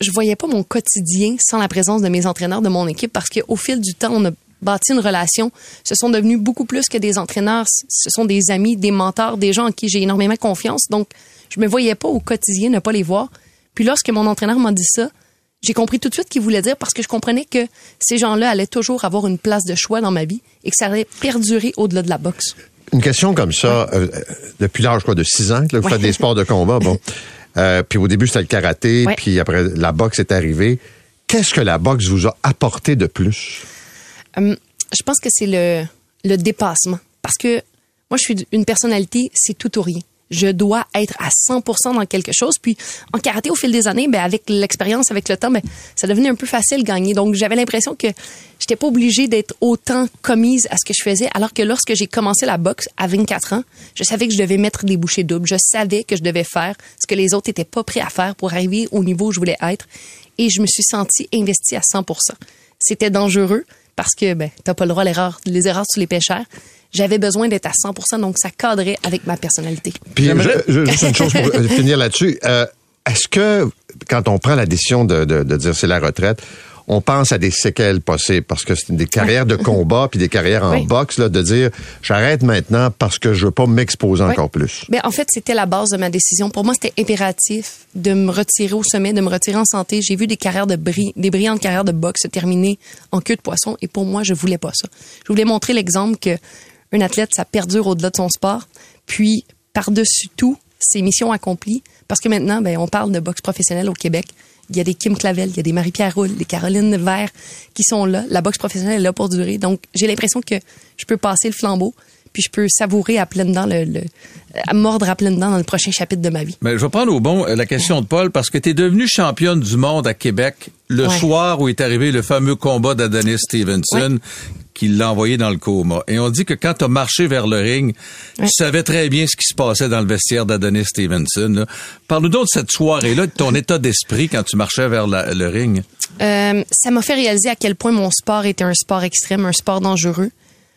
S8: je voyais pas mon quotidien sans la présence de mes entraîneurs, de mon équipe, parce qu'au fil du temps, on a bâti une relation. Ce sont devenus beaucoup plus que des entraîneurs. Ce sont des amis, des mentors, des gens en qui j'ai énormément confiance. Donc, je me voyais pas au quotidien ne pas les voir. Puis lorsque mon entraîneur m'a dit ça, j'ai compris tout de suite ce qu'il voulait dire parce que je comprenais que ces gens-là allaient toujours avoir une place de choix dans ma vie et que ça allait perdurer au-delà de la boxe.
S3: Une question comme ça, euh, depuis l'âge quoi, de six ans, que vous
S8: ouais.
S3: faites des sports de combat, bon. Euh, puis au début, c'était le karaté,
S8: ouais.
S3: puis après, la boxe est arrivée. Qu'est-ce que la boxe vous a apporté de plus?
S8: Hum, je pense que c'est le, le dépassement. Parce que moi, je suis une personnalité, c'est tout ou rien. Je dois être à cent pour cent dans quelque chose. Puis en karaté, au fil des années, ben avec l'expérience, avec le temps, ben ça devenait un peu facile de gagner. Donc j'avais l'impression que j'étais pas obligée d'être autant commise à ce que je faisais. Alors que lorsque j'ai commencé la boxe à vingt-quatre ans, je savais que je devais mettre des bouchées doubles. Je savais que je devais faire ce que les autres étaient pas prêts à faire pour arriver au niveau où je voulais être. Et je me suis sentie investie à cent pour cent. C'était dangereux parce que ben t'as pas le droit à l'erreur, les erreurs tu les pêcheurs. J'avais besoin d'être à cent pour cent, donc ça cadrait avec ma personnalité.
S3: Puis, je, je, juste une chose pour finir là-dessus. Euh, est-ce que, quand on prend la décision de, de, de dire c'est la retraite, on pense à des séquelles possibles? Parce que c'est des carrières de combat puis des carrières en oui. boxe, là, de dire j'arrête maintenant parce que je veux pas m'exposer oui. encore plus.
S8: Bien, en fait, c'était la base de ma décision. Pour moi, c'était impératif de me retirer au sommet, de me retirer en santé. J'ai vu des carrières de bri- des brillantes carrières de boxe se terminer en queue de poisson et pour moi, je voulais pas ça. Je voulais montrer l'exemple que un athlète, ça perdure au-delà de son sport. Puis, par-dessus tout, ses missions accomplies. Parce que maintenant, ben, on parle de boxe professionnelle au Québec. Il y a des Kim Clavel, il y a des Marie-Pierre Roule, des Caroline Vert qui sont là. La boxe professionnelle est là pour durer. Donc, j'ai l'impression que je peux passer le flambeau puis je peux savourer à pleines dents, le, le, à mordre à pleines dents dans le prochain chapitre de ma vie.
S7: Mais je vais prendre au bon la question de Paul parce que tu es devenue championne du monde à Québec le ouais. soir où est arrivé le fameux combat d'Adonis Stevenson. Ouais. Qui l'a envoyé dans le coma. Et on dit que quand tu as marché vers le ring, ouais. tu savais très bien ce qui se passait dans le vestiaire d'Adonis Stevenson. Là. Parle-nous donc de cette soirée-là, de ton état d'esprit quand tu marchais vers la, le ring.
S8: Euh, ça m'a fait réaliser à quel point mon sport était un sport extrême, un sport dangereux.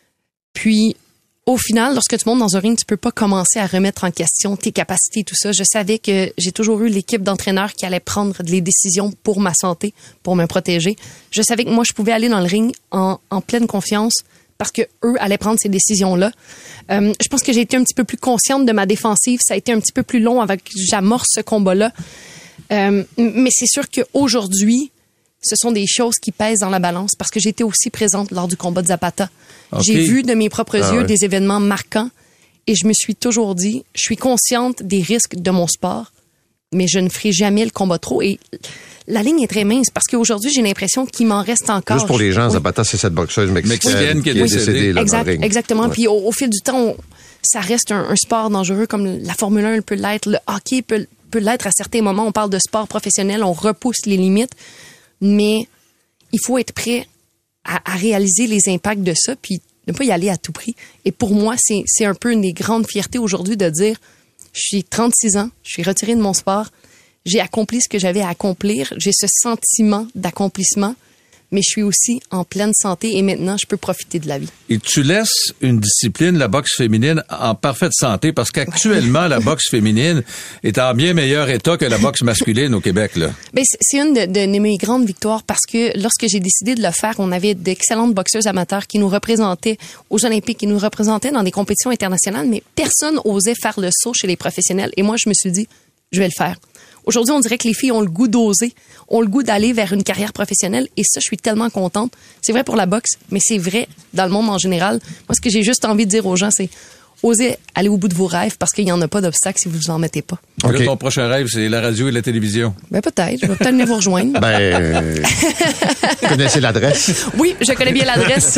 S8: Puis, au final, lorsque tu montes dans un ring, tu peux pas commencer à remettre en question tes capacités, tout ça. Je savais que j'ai toujours eu l'équipe d'entraîneurs qui allait prendre les décisions pour ma santé, pour me protéger. Je savais que moi, je pouvais aller dans le ring en, en pleine confiance parce que eux allaient prendre ces décisions-là. Euh, je pense que j'ai été un petit peu plus consciente de ma défensive. Ça a été un petit peu plus long avant que j'amorce ce combat-là. Euh, mais c'est sûr qu'aujourd'hui, ce sont des choses qui pèsent dans la balance parce que j'étais aussi présente lors du combat de Zapata. Okay. J'ai vu de mes propres ah, yeux ouais. des événements marquants et je me suis toujours dit, je suis consciente des risques de mon sport, mais je ne ferai jamais le combat trop. Et la ligne est très mince parce qu'aujourd'hui, j'ai l'impression qu'il m'en reste encore.
S3: Juste pour les gens,
S8: oui.
S3: Zapata, c'est cette boxeuse mexicaine
S7: oui.
S3: qui est oui. décédée là,
S8: exact,
S3: dans le ring.
S8: Exactement.
S3: Ouais.
S8: Puis au, au fil du temps, on, ça reste un, un sport dangereux comme la Formule un peut l'être, le hockey peut, peut l'être à certains moments. On parle de sport professionnel, on repousse les limites, mais il faut être prêt à, à réaliser les impacts de ça, puis ne pas y aller à tout prix. Et pour moi, c'est, c'est un peu une des grandes fiertés aujourd'hui de dire, je suis trente-six ans, je suis retirée de mon sport, j'ai accompli ce que j'avais à accomplir, j'ai ce sentiment d'accomplissement, mais je suis aussi en pleine santé et maintenant, je peux profiter de la vie.
S7: Et tu laisses une discipline, la boxe féminine, en parfaite santé parce qu'actuellement, la boxe féminine est en bien meilleur état que la boxe masculine au Québec, là.
S8: Ben, c'est une de, de, de mes grandes victoires parce que lorsque j'ai décidé de le faire, on avait d'excellentes boxeuses amateurs qui nous représentaient aux Olympiques, qui nous représentaient dans des compétitions internationales, mais personne osait faire le saut chez les professionnels. Et moi, je me suis dit, je vais le faire. Aujourd'hui, on dirait que les filles ont le goût d'oser, ont le goût d'aller vers une carrière professionnelle et ça, je suis tellement contente. C'est vrai pour la boxe, mais c'est vrai dans le monde en général. Moi, ce que j'ai juste envie de dire aux gens, c'est osez aller au bout de vos rêves parce qu'il n'y en a pas d'obstacle si vous vous en mettez pas.
S7: Okay. Là, ton prochain rêve, c'est la radio et la télévision.
S8: Ben peut-être. Je vais peut-être venir vous rejoindre.
S3: Ben, euh, vous connaissez l'adresse?
S8: Oui, je connais bien l'adresse.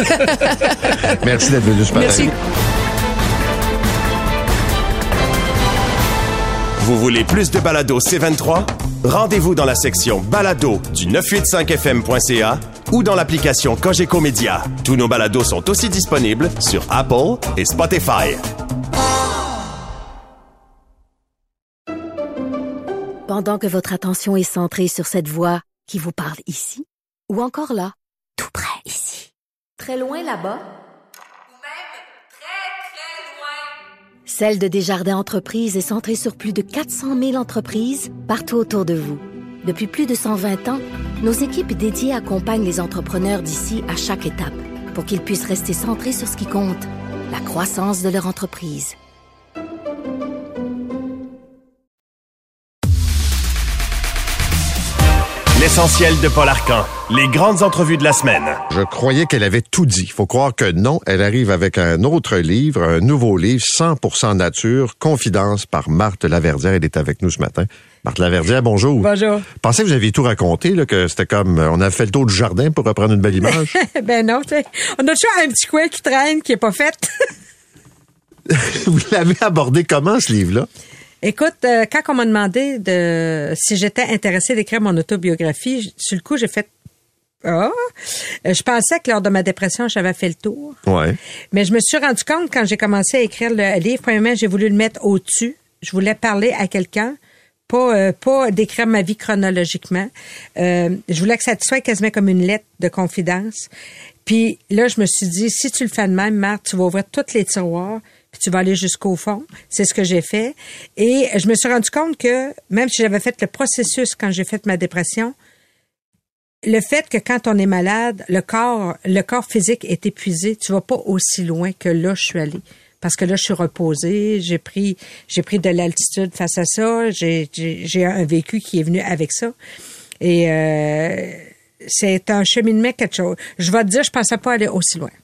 S3: Merci d'être venu ce matin.
S8: Merci.
S2: Vous voulez plus de balado C vingt-trois? Rendez-vous dans la section balado du neuf cent quatre-vingt-cinq F M point C A ou dans l'application Cogeco Média. Tous nos balados sont aussi disponibles sur Apple et Spotify.
S1: Pendant que votre attention est centrée sur cette voix qui vous parle ici ou encore là, tout près ici, très loin là-bas, Celle de Desjardins Entreprises est centrée sur plus de quatre cent mille entreprises partout autour de vous. Depuis plus de cent vingt ans, nos équipes dédiées accompagnent les entrepreneurs d'ici à chaque étape pour qu'ils puissent rester centrés sur ce qui compte, la croissance de leur entreprise.
S2: L'essentiel de Paul Arcan, les grandes entrevues de la semaine.
S3: Je croyais qu'elle avait tout dit. Il faut croire que non. Elle arrive avec un autre livre, un nouveau livre, cent pour cent nature, Confidence par Marthe Laverdière. Elle est avec nous ce matin. Marthe Laverdière, bonjour.
S9: Bonjour.
S3: Pensez que vous aviez tout raconté, là, que c'était comme, on a fait le tour du jardin pour reprendre une belle image?
S9: Ben non, tu sais, on a toujours un petit coin qui traîne, qui est pas fait.
S3: Vous l'avez abordé comment, ce livre-là?
S9: Écoute, euh, quand on m'a demandé de si j'étais intéressée d'écrire mon autobiographie, j- sur le coup, j'ai fait ah. Euh, je pensais que lors de ma dépression, j'avais fait le tour.
S3: Ouais.
S9: Mais je me suis rendu compte quand j'ai commencé à écrire le livre, premièrement, j'ai voulu le mettre au-dessus. Je voulais parler à quelqu'un, pas euh, pas décrire ma vie chronologiquement. Euh, je voulais que ça soit quasiment comme une lettre de confidence. Puis là, je me suis dit, si tu le fais de même, Marthe, tu vas ouvrir tous les tiroirs, puis tu vas aller jusqu'au fond. C'est ce que j'ai fait. Et je me suis rendu compte que, même si j'avais fait le processus quand j'ai fait ma dépression, le fait que quand on est malade, le corps, le corps physique est épuisé, tu vas pas aussi loin que là, je suis allée. Parce que là, je suis reposée, j'ai pris, j'ai pris de l'altitude face à ça, j'ai, j'ai, j'ai un vécu qui est venu avec ça. Et, euh, c'est un cheminement, quelque chose. Je vais te dire, je pensais pas aller aussi loin.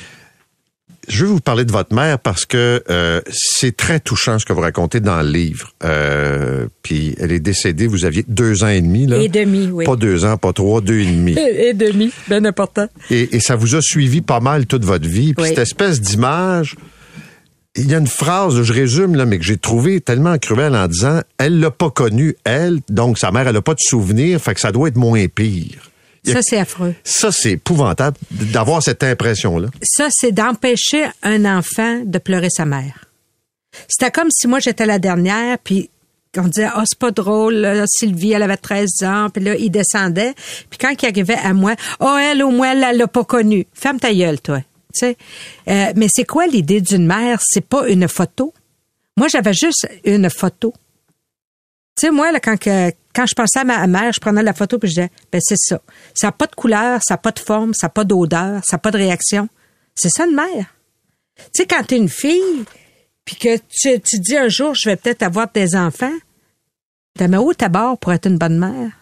S3: Je veux vous parler de votre mère parce que euh, c'est très touchant ce que vous racontez dans le livre. Euh, puis elle est décédée, vous aviez deux ans et demi, là.
S9: Et demi, oui.
S3: Pas deux ans, pas trois, deux et demi.
S9: Et, et demi, bien important.
S3: Et, et ça vous a suivi pas mal toute votre vie. Puis
S9: Oui.
S3: cette espèce d'image, il y a une phrase, je résume, là, mais que j'ai trouvé tellement cruelle en disant, elle l'a pas connue, elle, donc sa mère, elle a pas de souvenir, fait que ça doit être moins pire. Il y a-
S9: Ça, c'est affreux.
S3: Ça, c'est épouvantable d'avoir cette impression-là.
S9: Ça, c'est d'empêcher un enfant de pleurer sa mère. C'était comme si moi, j'étais la dernière, puis on disait, ah, oh, c'est pas drôle, là, Sylvie, elle avait treize ans, puis là, il descendait. Puis quand il arrivait à moi, oh, elle, au moins, elle, elle l'a pas connue. Ferme ta gueule, toi. Tu sais. Euh, mais c'est quoi l'idée d'une mère? C'est pas une photo. Moi, j'avais juste une photo. Tu sais, moi, là, quand, que, quand je pensais à ma mère, je prenais la photo puis je disais, ben c'est ça. Ça n'a pas de couleur, ça n'a pas de forme, ça n'a pas d'odeur, ça n'a pas de réaction. C'est ça une mère. Tu sais, quand t'es une fille, puis que tu, tu dis un jour, je vais peut-être avoir des enfants, t'as mis où ta barre pour être une bonne mère?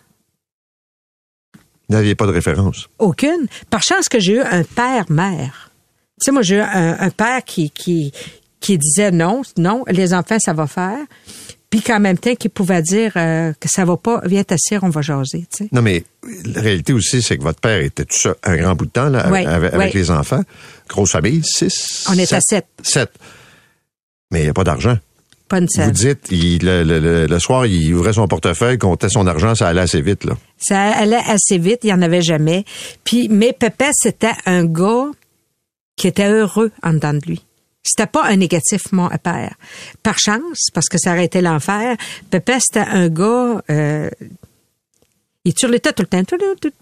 S3: Vous n'aviez pas de référence.
S9: Aucune. Par chance que j'ai eu un père-mère. Tu sais, moi, j'ai eu un, un père qui, qui, qui disait non, non, les enfants, ça va faire. Puis qu'en même temps, qui pouvait dire euh, que ça va pas, viens t'asseoir, on va jaser, tu sais.
S3: Non, mais la réalité aussi, c'est que votre père était tout ça un grand bout de temps là,
S9: Oui,
S3: avec, avec
S9: oui.
S3: les enfants. Grosse famille, six.
S9: On est
S3: sept,
S9: à sept.
S3: Sept. Mais il n'y a pas d'argent.
S9: Pas une
S3: Vous
S9: scène.
S3: dites, il, le, le, le, le soir, il ouvrait son portefeuille, comptait son argent, ça allait assez vite, là.
S9: Ça allait assez vite, il n'y en avait jamais. Puis, mais Pépé, c'était un gars qui était heureux en dedans de lui. C'était pas un négatif, mon père. Par chance, parce que ça aurait été l'enfer, Pépé, c'était un gars... Euh, il turlutait tout le temps.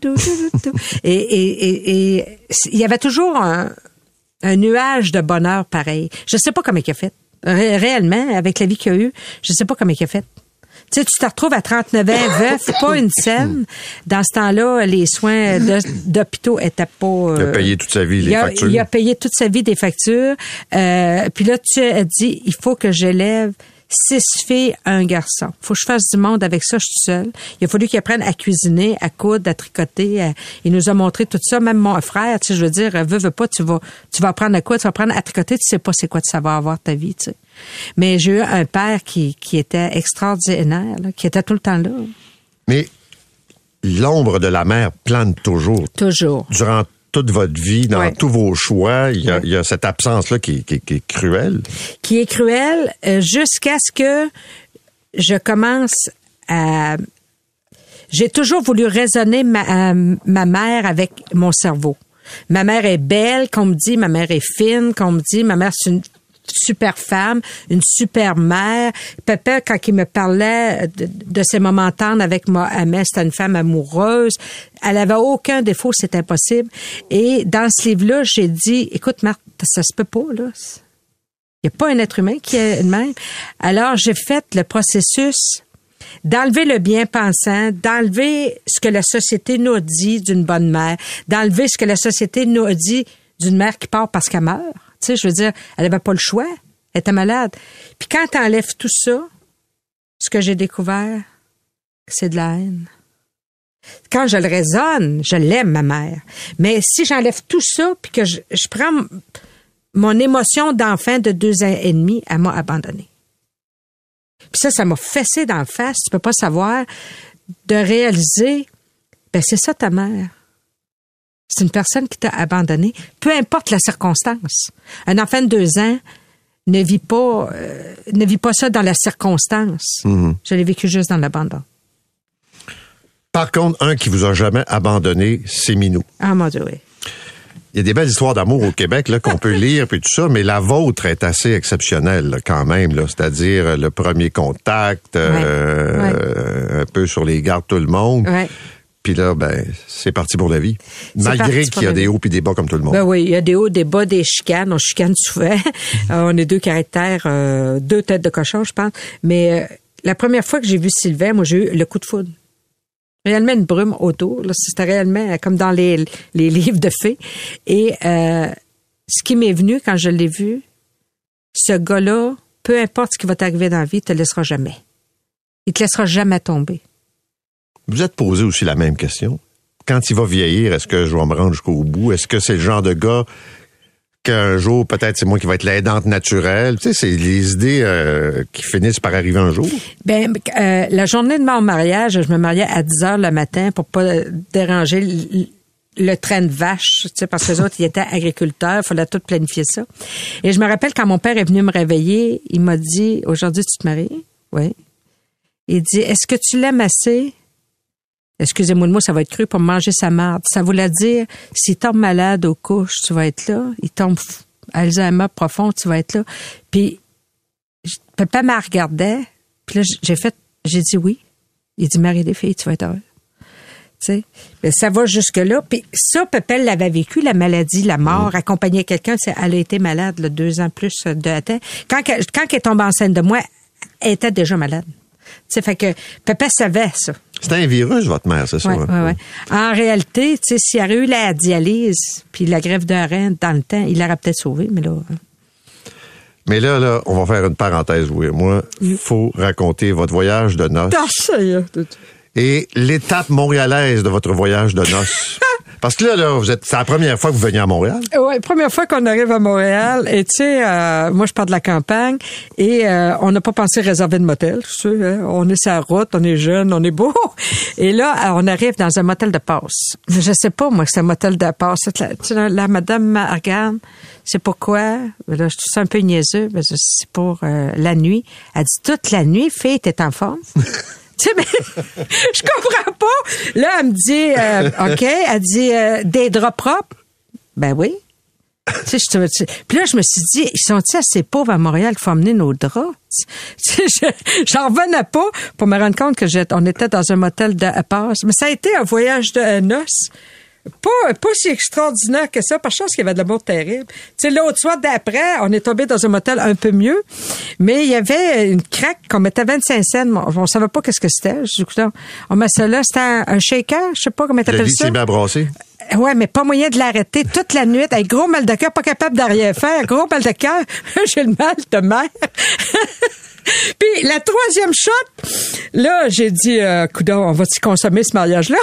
S9: Et, et, et, et il y avait toujours un, un nuage de bonheur pareil. Je sais pas comment il a fait. Ré- réellement, avec la vie qu'il a eue, je sais pas comment il a fait. Tu sais, tu te retrouves à trente-neuf ans, veuf, pas une scène. Dans ce temps-là, les soins de- d'hôpitaux étaient pas...
S3: Il a
S9: euh,
S3: payé toute sa vie les
S9: il a,
S3: factures.
S9: il a payé toute sa vie des factures. Euh, puis là, tu as dit, il faut que j'élève six filles, un garçon. Faut que je fasse du monde avec ça, je suis seule. Il a fallu qu'il apprenne à cuisiner, à coudre, à tricoter. À- il nous a montré tout ça. Même mon frère, tu sais, je veux dire, veux, veux pas, tu vas, tu vas apprendre à quoi? Tu vas apprendre à tricoter, tu sais pas c'est quoi de savoir avoir ta vie, tu sais. Mais j'ai eu un père qui, qui était extraordinaire, là, qui était tout le temps là.
S3: Mais l'ombre de la mère plane toujours.
S9: Toujours.
S3: Durant toute votre vie, dans
S9: Ouais.
S3: tous vos choix, il y a,
S9: Ouais.
S3: il y a cette absence-là qui, qui, qui est cruelle.
S9: Qui est cruel euh, jusqu'à ce que je commence à... J'ai toujours voulu raisonner ma, euh, ma mère avec mon cerveau. Ma mère est belle, qu'on me dit, ma mère est fine, qu'on me dit, ma mère c'est une super femme, une super mère. Pépé, quand il me parlait de, de ses moments tendres avec Mohamed, c'était une femme amoureuse. Elle avait aucun défaut, c'est impossible. Et dans ce livre-là, j'ai dit, écoute, Marthe, ça se peut pas, là. Il n'y a pas un être humain qui est le même. Alors, j'ai fait le processus d'enlever le bien-pensant, d'enlever ce que la société nous dit d'une bonne mère, d'enlever ce que la société nous dit d'une mère qui part parce qu'elle meurt. Tu sais, je veux dire, elle n'avait pas le choix. Elle était malade. Puis quand tu enlèves tout ça, ce que j'ai découvert, c'est de la haine. Quand je le raisonne, je l'aime, ma mère. Mais si j'enlève tout ça, puis que je, je prends mon émotion d'enfant de deux ans et demi, elle m'a abandonnée. Puis ça, ça m'a fessé dans la face. Tu peux pas savoir de réaliser, ben c'est ça ta mère. C'est une personne qui t'a abandonné, peu importe la circonstance. Un enfant de deux ans ne vit pas, euh, ne vit pas ça dans la circonstance. Mm-hmm. Je l'ai vécu juste dans l'abandon.
S3: Par contre, un qui vous a jamais abandonné, c'est Minou.
S9: Ah, mon Dieu, oui.
S3: Il y a des belles histoires d'amour au Québec là, qu'on peut lire puis tout ça, mais la vôtre est assez exceptionnelle là, quand même. Là, c'est-à-dire le premier contact, ouais. Euh, ouais. un peu sur les gardes tout le monde. Ouais. Puis là, ben, c'est parti pour la vie. C'est malgré qu'il y a des hauts puis des bas comme tout le monde.
S9: Ben oui, il y a des hauts, des bas, des chicanes. On chicane souvent. On est deux caractères, euh, deux têtes de cochon, je pense. Mais euh, la première fois que j'ai vu Sylvain, moi, j'ai eu le coup de foudre. Réellement une brume autour. Là, c'était réellement comme dans les, les livres de fées. Et euh, ce qui m'est venu quand je l'ai vu, ce gars-là, peu importe ce qui va t'arriver dans la vie, il te laissera jamais. Il te laissera jamais tomber.
S3: Vous êtes posé aussi la même question. Quand il va vieillir, est-ce que je vais me rendre jusqu'au bout? Est-ce que c'est le genre de gars qu'un jour, peut-être c'est moi qui va être l'aidante naturelle? Tu sais, c'est les idées euh, qui finissent par arriver un jour.
S9: Ben, euh, la journée de mon mariage, je me mariais à dix heures le matin pour pas déranger le, le train de vache, tu sais, parce que les autres, ils étaient agriculteurs, il fallait tout planifier ça. Et je me rappelle quand mon père est venu me réveiller, il m'a dit, aujourd'hui, tu te maries? Oui. Il dit, est-ce que tu l'aimes assez? Excusez-moi le mot, ça va être cru pour manger sa marde. Ça voulait dire, s'il tombe malade aux couches, tu vas être là. Il tombe Alzheimer profond, tu vas être là. Puis, papa me regardait, puis là, j'ai fait, j'ai dit oui. Il dit, Marie des filles, tu vas être heureux. Tu sais, ben, ça va jusque-là. Puis ça, papa l'avait vécu, la maladie, la mort, mmh. accompagner quelqu'un. Elle a été malade, là, deux ans plus de temps. Quand, quand elle est tombée enceinte de moi, elle était déjà malade. Tu sais, fait que papa savait ça.
S3: C'était un virus, votre mère, c'est ça?
S9: Oui, oui, oui. En réalité, tu sais, s'il y avait eu la dialyse puis la greffe de rein dans le temps, il l'aurait peut-être sauvé, mais là... Hein.
S3: Mais là, là, on va faire une parenthèse, oui. Moi, il oui. faut raconter votre voyage de noces. Et l'étape montréalaise de votre voyage de noces. Parce que là, là, vous êtes, c'est la première fois que vous venez à Montréal?
S9: Oui, première fois qu'on arrive à Montréal. Et tu sais, euh, moi, je pars de la campagne et euh, on n'a pas pensé réserver de motel. Tu sais, hein? On est sur la route, on est jeune, on est beau. Et là, on arrive dans un motel de passe. Je sais pas, moi, que c'est un motel de passe. La, tu sais, la, la madame me regarde, c'est pourquoi? Là, je trouve ça un peu niaiseux. Mais c'est pour euh, la nuit. Elle dit, toute la nuit, fille, t'es en forme? Tu sais, mais je comprends pas. Là, elle me dit, euh, OK, elle dit, euh, des draps propres? Ben oui. Tu sais, je, tu, puis là, je me suis dit, ils sont-ils assez pauvres à Montréal qu'il faut emmener nos draps? Tu sais, j'en revenais pas pour me rendre compte que j'étais, on était dans un motel de passe. Mais ça a été un voyage de noces. Pas, pas si extraordinaire que ça, par chance qu'il y avait de l'amour terrible. Tu sais, l'autre soir d'après, on est tombé dans un motel un peu mieux, mais il y avait une craque qu'on mettait vingt-cinq cents. On, on savait pas qu'est-ce que c'était. Je dis, écoute, on met ça là, c'était un, un shaker, je sais pas comment t'appelles ça.
S3: La vie s'est bien brassée.
S9: Ouais, mais pas moyen de l'arrêter toute la nuit, avec gros mal de cœur, pas capable d'arrière faire, gros mal de cœur. J'ai le mal de mer. Puis la troisième shot, là, j'ai dit, euh, coudonc, on va-tu consommer ce mariage-là?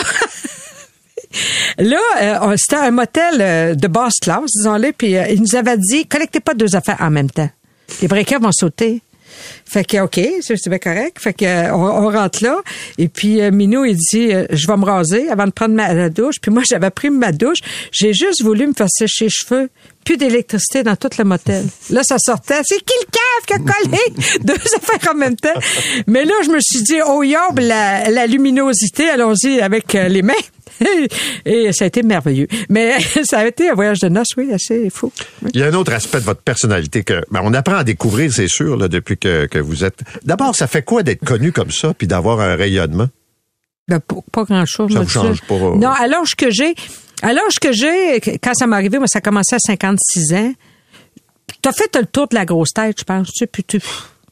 S9: Là, euh, c'était un motel euh, de basse classe, disons-le, puis euh, il nous avait dit, collectez pas deux affaires en même temps. Les breakers vont sauter. Fait que, OK, c'est, c'est bien correct. Fait que, euh, on, on rentre là. Et puis, euh, Minou, il dit, euh, je vais me raser avant de prendre ma la douche. Puis moi, j'avais pris ma douche. J'ai juste voulu me faire sécher les cheveux. Plus d'électricité dans tout le motel. Là, ça sortait. C'est qui le cave qui a collé deux affaires en même temps? Mais là, je me suis dit, oh, yob, la, la luminosité, allons-y avec euh, les mains. Et ça a été merveilleux. Mais ça a été un voyage de noces, oui, assez fou. Oui.
S3: Il y a un autre aspect de votre personnalité que ben, on apprend à découvrir, c'est sûr, là, depuis que, que vous êtes... D'abord, ça fait quoi d'être connu comme ça, puis d'avoir un rayonnement?
S9: Ben, pas, pas grand-chose.
S3: Ça vous change pas? Euh...
S9: Non, à l'âge que j'ai... À l'âge que j'ai, quand ça m'est arrivé, moi, ça a commencé à cinquante-six ans. T'as fait le tour de la grosse tête, je pense, tu sais, puis tu...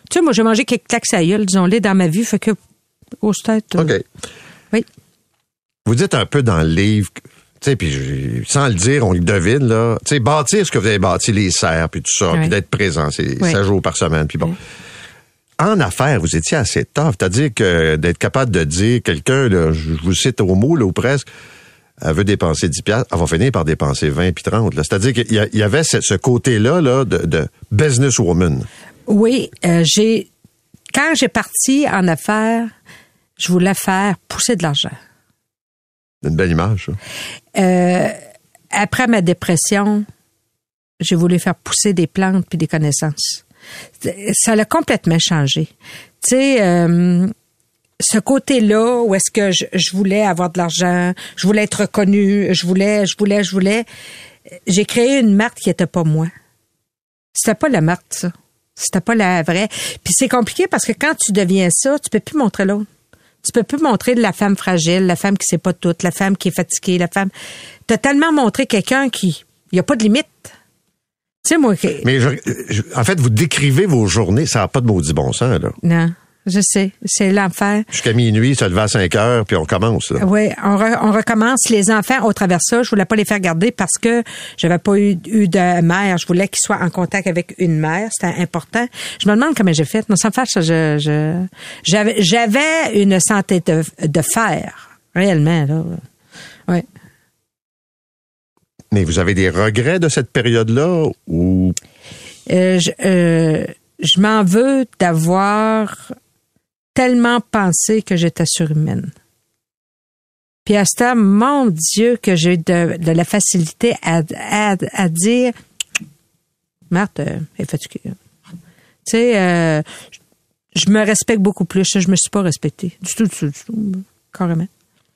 S9: Tu sais, moi, j'ai mangé quelques claques à gueule, disons-les, dans ma vie, fait que, grosse tête. Euh...
S3: OK.
S9: Oui.
S3: Vous dites un peu dans le livre, tu sais, puis sans le dire, on le devine, là. Tu sais, bâtir ce que vous avez bâti, les serres, puis tout ça,
S9: oui.
S3: puis d'être présent, c'est
S9: oui.
S3: seize jours par semaine, puis bon. Oui. En affaires, vous étiez assez tough. C'est-à-dire que d'être capable de dire, quelqu'un, là, je vous cite au mot, là, ou presque, elle veut dépenser dix piastres, elle va finir par dépenser vingt puis trente. Là. C'est-à-dire qu'il y, a, il y avait ce, ce côté-là là, de, de businesswoman.
S9: Oui, euh, j'ai quand j'ai parti en affaires, je voulais faire pousser de l'argent.
S3: Une belle image, ça.
S9: Euh, après ma dépression, j'ai voulu faire pousser des plantes puis des connaissances. Ça l'a complètement changé. Tu sais, euh, ce côté-là où est-ce que je, je voulais avoir de l'argent, je voulais être reconnue, je voulais, je voulais, je voulais. J'ai créé une marque qui était pas moi. C'était pas la marque, ça. C'était pas la vraie. Puis c'est compliqué parce que quand tu deviens ça, tu peux plus montrer l'autre. Tu peux plus montrer de la femme fragile, la femme qui sait pas tout, la femme qui est fatiguée, la femme. T'as tellement montré quelqu'un qui, il y a pas de limite. Tu sais, moi.
S3: Mais je, je, en fait, vous décrivez vos journées, ça n'a pas de maudit bon sens, là.
S9: Non. Je sais, c'est l'enfer.
S3: Jusqu'à minuit, ça levait à cinq heures, puis on recommence. Là.
S9: Oui, on, re, on recommence. Les enfants, au travers de ça, je voulais pas les faire garder parce que j'avais pas eu, eu de mère. Je voulais qu'ils soient en contact avec une mère. C'était important. Je me demande comment j'ai fait. Non, sans faire ça, je, je, j'avais, j'avais une santé de, de fer, réellement, là. Oui.
S3: Mais vous avez des regrets de cette période-là ou?
S9: Euh, je, euh, je m'en veux d'avoir tellement pensé que j'étais surhumaine. Puis à ce temps, mon Dieu, que j'ai eu de, de la facilité à, à, à dire Marthe, elle est fatiguée. Tu sais, euh, je me respecte beaucoup plus. Je me suis pas respectée. Du tout, du tout, du tout. Carrément.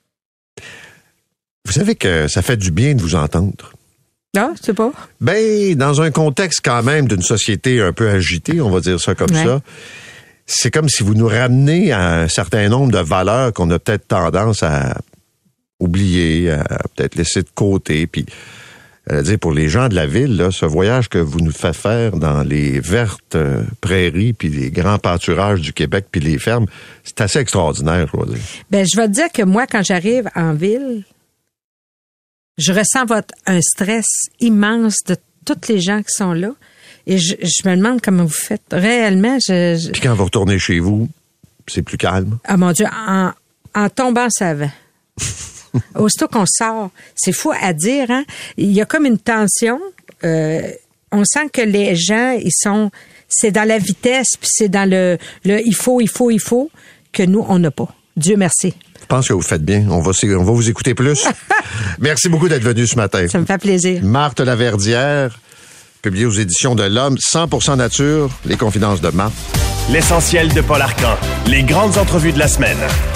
S3: Vous savez que ça fait du bien de vous entendre.
S9: Ah, c'est pas?
S3: Ben, dans un contexte quand même d'une société un peu agitée, on va dire ça comme ouais. ça, c'est comme si vous nous ramenez à un certain nombre de valeurs qu'on a peut-être tendance à oublier, à peut-être laisser de côté. Puis, à dire pour les gens de la ville, là, ce voyage que vous nous faites faire dans les vertes euh, prairies, puis les grands pâturages du Québec, puis les fermes, c'est assez extraordinaire, je dois dire.
S9: Ben, je vais te dire que moi, quand j'arrive en ville, je ressens votre, un stress immense de tous les gens qui sont là. Et je, je me demande comment vous faites. Réellement, je... je...
S3: Puis quand vous retournez chez vous, c'est plus calme?
S9: Ah mon Dieu, en, en tombant savant. Aussitôt qu'on sort, c'est fou à dire, hein? Il y a comme une tension. Euh, on sent que les gens, ils sont... C'est dans la vitesse, puis c'est dans le, le il faut, il faut, il faut, que nous, on n'a pas. Dieu merci.
S3: Je pense que vous faites bien. On va, on va vous écouter plus. Merci beaucoup d'être venu ce matin.
S9: Ça me fait plaisir.
S3: Marthe Laverdière, publiée aux éditions de l'Homme, cent pour cent nature, les confidences de Marthe.
S2: L'essentiel de Paul Arcan, les grandes entrevues de la semaine.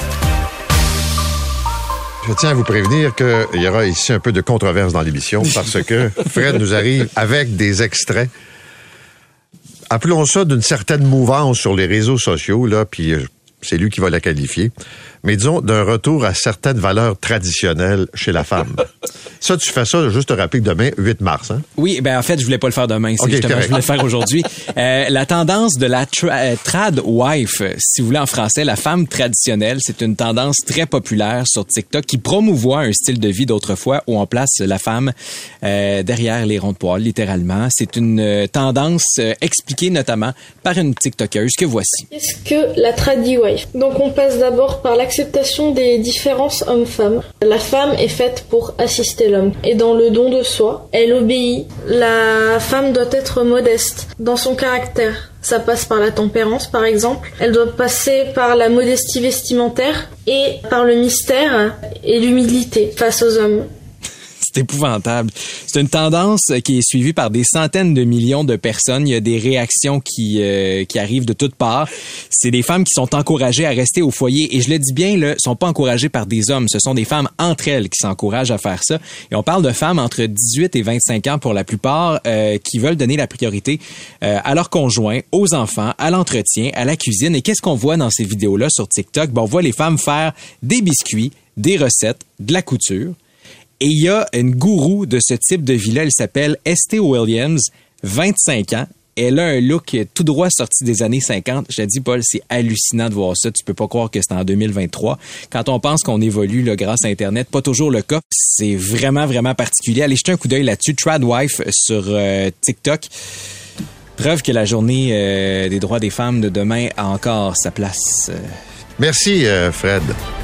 S3: Je tiens à vous prévenir qu'il y aura ici un peu de controverse dans l'émission parce que Fred nous arrive avec des extraits. Appelons ça d'une certaine mouvance sur les réseaux sociaux, là, puis c'est lui qui va la qualifier. Mais disons, d'un retour à certaines valeurs traditionnelles chez la femme. Ça, tu fais ça, juste te rappeler que demain, huit mars, hein?
S10: Oui, ben en fait, je voulais pas le faire demain. C'est
S3: okay,
S10: justement, je voulais le faire aujourd'hui. Euh, la tendance de la tra- euh, trad wife, si vous voulez en français, la femme traditionnelle, c'est une tendance très populaire sur TikTok qui promouvoit un style de vie d'autrefois où on place la femme euh, derrière les ronds de poils, littéralement. C'est une euh, tendance euh, expliquée notamment par une TikTokeuse que voici.
S11: Qu'est-ce que la tradi wife? Donc on passe d'abord par l'acceptation des différences hommes-femmes. La femme est faite pour assister l'homme. Et dans le don de soi, elle obéit. La femme doit être modeste dans son caractère. Ça passe par la tempérance, par exemple. Elle doit passer par la modestie vestimentaire et par le mystère et l'humilité face aux hommes.
S10: C'est épouvantable. C'est une tendance qui est suivie par des centaines de millions de personnes. Il y a des réactions qui euh, qui arrivent de toutes parts. C'est des femmes qui sont encouragées à rester au foyer. Et je le dis bien, là, sont pas encouragées par des hommes. Ce sont des femmes entre elles qui s'encouragent à faire ça. Et on parle de femmes entre dix-huit et vingt-cinq ans pour la plupart euh, qui veulent donner la priorité euh, à leurs conjoints, aux enfants, à l'entretien, à la cuisine. Et qu'est-ce qu'on voit dans ces vidéos-là sur TikTok? Ben, on voit les femmes faire des biscuits, des recettes, de la couture. Et il y a une gourou de ce type de vie-là, elle s'appelle Estée Williams, vingt-cinq ans. Elle a un look tout droit sorti des années cinquante. Je te dis, Paul, c'est hallucinant de voir ça. Tu peux pas croire que c'est en deux mille vingt-trois. Quand on pense qu'on évolue là, grâce à Internet, pas toujours le cas. C'est vraiment, vraiment particulier. Allez jeter un coup d'œil là-dessus. Tradwife sur euh, TikTok. Preuve que la journée euh, des droits des femmes de demain a encore sa place.
S3: Merci, euh, Fred.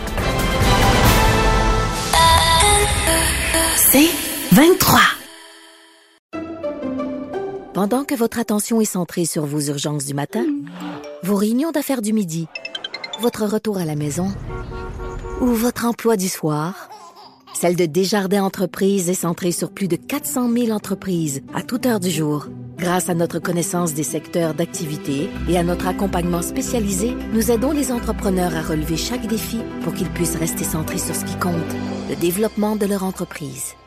S1: C'est vingt-trois. Pendant que votre attention est centrée sur vos urgences du matin, vos réunions d'affaires du midi, votre retour à la maison ou votre emploi du soir, celle de Desjardins Entreprises est centrée sur plus de quatre cent mille entreprises à toute heure du jour. Grâce à notre connaissance des secteurs d'activité et à notre accompagnement spécialisé, nous aidons les entrepreneurs à relever chaque défi pour qu'ils puissent rester centrés sur ce qui compte, le développement de leur entreprise.